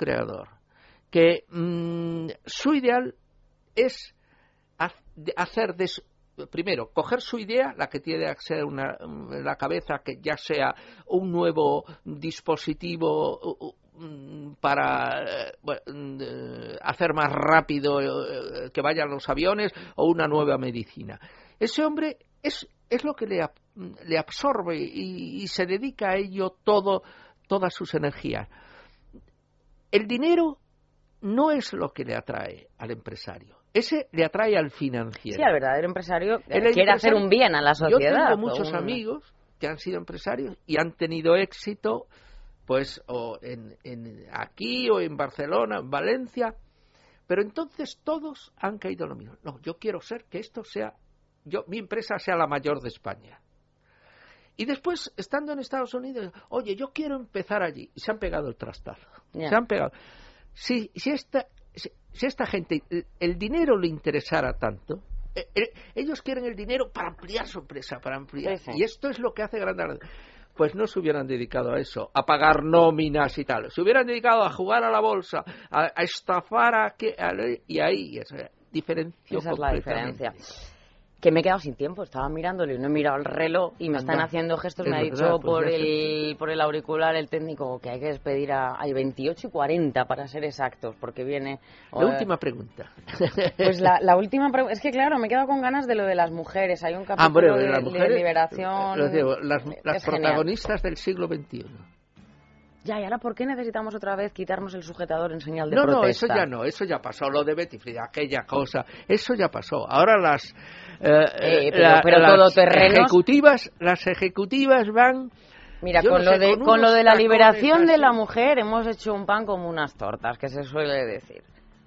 que su ideal es hacer primero, coger su idea, la que tiene que ser en la cabeza, que ya sea un nuevo dispositivo para hacer más rápido que vayan los aviones, o una nueva medicina. Ese hombre es lo que le absorbe y se dedica a ello todas sus energías. El dinero no es lo que le atrae al empresario. Ese le atrae al financiero. Sí, al verdadero empresario quiere hacer un bien a la sociedad. Yo tengo muchos amigos que han sido empresarios y han tenido éxito, pues, o aquí, o en Barcelona, en Valencia, Pero entonces todos han caído en lo mismo. No, yo quiero ser que esto sea, mi empresa sea la mayor de España. Y después, estando en Estados Unidos, oye, yo quiero empezar allí. Y se han pegado el trastazo. Yeah. Se han pegado. Si esta gente, el dinero le interesara tanto, ellos quieren el dinero para ampliar su empresa, para ampliar. Sí. Y esto es lo que hace grande. Pues no se hubieran dedicado a eso, a pagar nóminas y tal. Se hubieran dedicado a jugar a la bolsa, a estafar y ahí, diferencia. Esa es la diferencia. Que me he quedado sin tiempo, estaba mirándolo y no he mirado el reloj y me están haciendo gestos, me ha dicho por el auricular el técnico que hay que despedir hay 28:40 para ser exactos, porque viene... La última pregunta. Pues la última pregunta, es que claro, me he quedado con ganas de lo de las mujeres, hay un capítulo de liberación... Las protagonistas del siglo XXI. Ya, ¿y ahora por qué necesitamos otra vez quitarnos el sujetador en señal de protesta? No, eso ya pasó, lo de Betty Frida, aquella cosa, eso ya pasó. Ahora las ejecutivas van... Mira, con lo de la liberación de la mujer hemos hecho un pan como unas tortas, que se suele decir.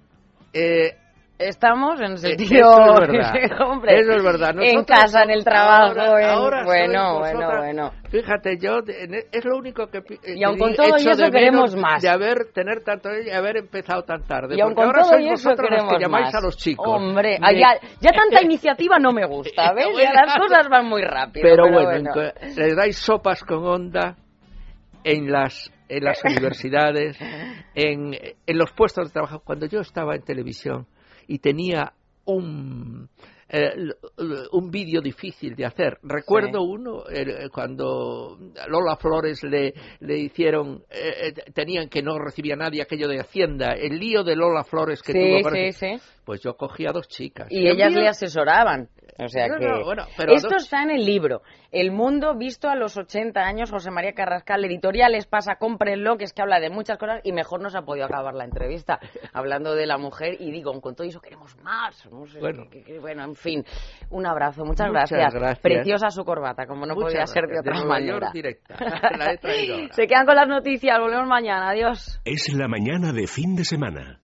Estamos en sentido... Eso es verdad. Hombre, eso es verdad. Nosotros en casa, en el trabajo, ahora bueno. Fíjate, es lo único que... Y aun con todo y eso queremos más. De haber empezado tan tarde. Y aun con ahora todo sois y eso vosotros queremos los que llamáis más. A los chicos. Hombre, ya tanta iniciativa no me gusta, ¿ves? Ya las cosas van muy rápido. Pero bueno. Les dais sopas con onda en las universidades, en los puestos de trabajo. Cuando yo estaba en televisión y tenía un vídeo difícil de hacer. Recuerdo uno cuando Lola Flores le hicieron, tenían que no recibía nadie aquello de Hacienda, el lío de Lola Flores que tuvo. Pues yo cogí a 2 chicas. Y ellas le asesoraban. O sea pero esto está en el libro. El mundo visto a los 80 años, José María Carrascal, editoriales pasa, cómprenlo, que es que habla de muchas cosas y mejor no se ha podido acabar la entrevista hablando de la mujer y digo, con todo eso queremos más. No sé, bueno, en fin, un abrazo, muchas gracias. Preciosa su corbata, como no podía ser de otra manera. Directa. La he traído ahora. Se quedan con las noticias, volvemos mañana, adiós. Es la mañana de fin de semana.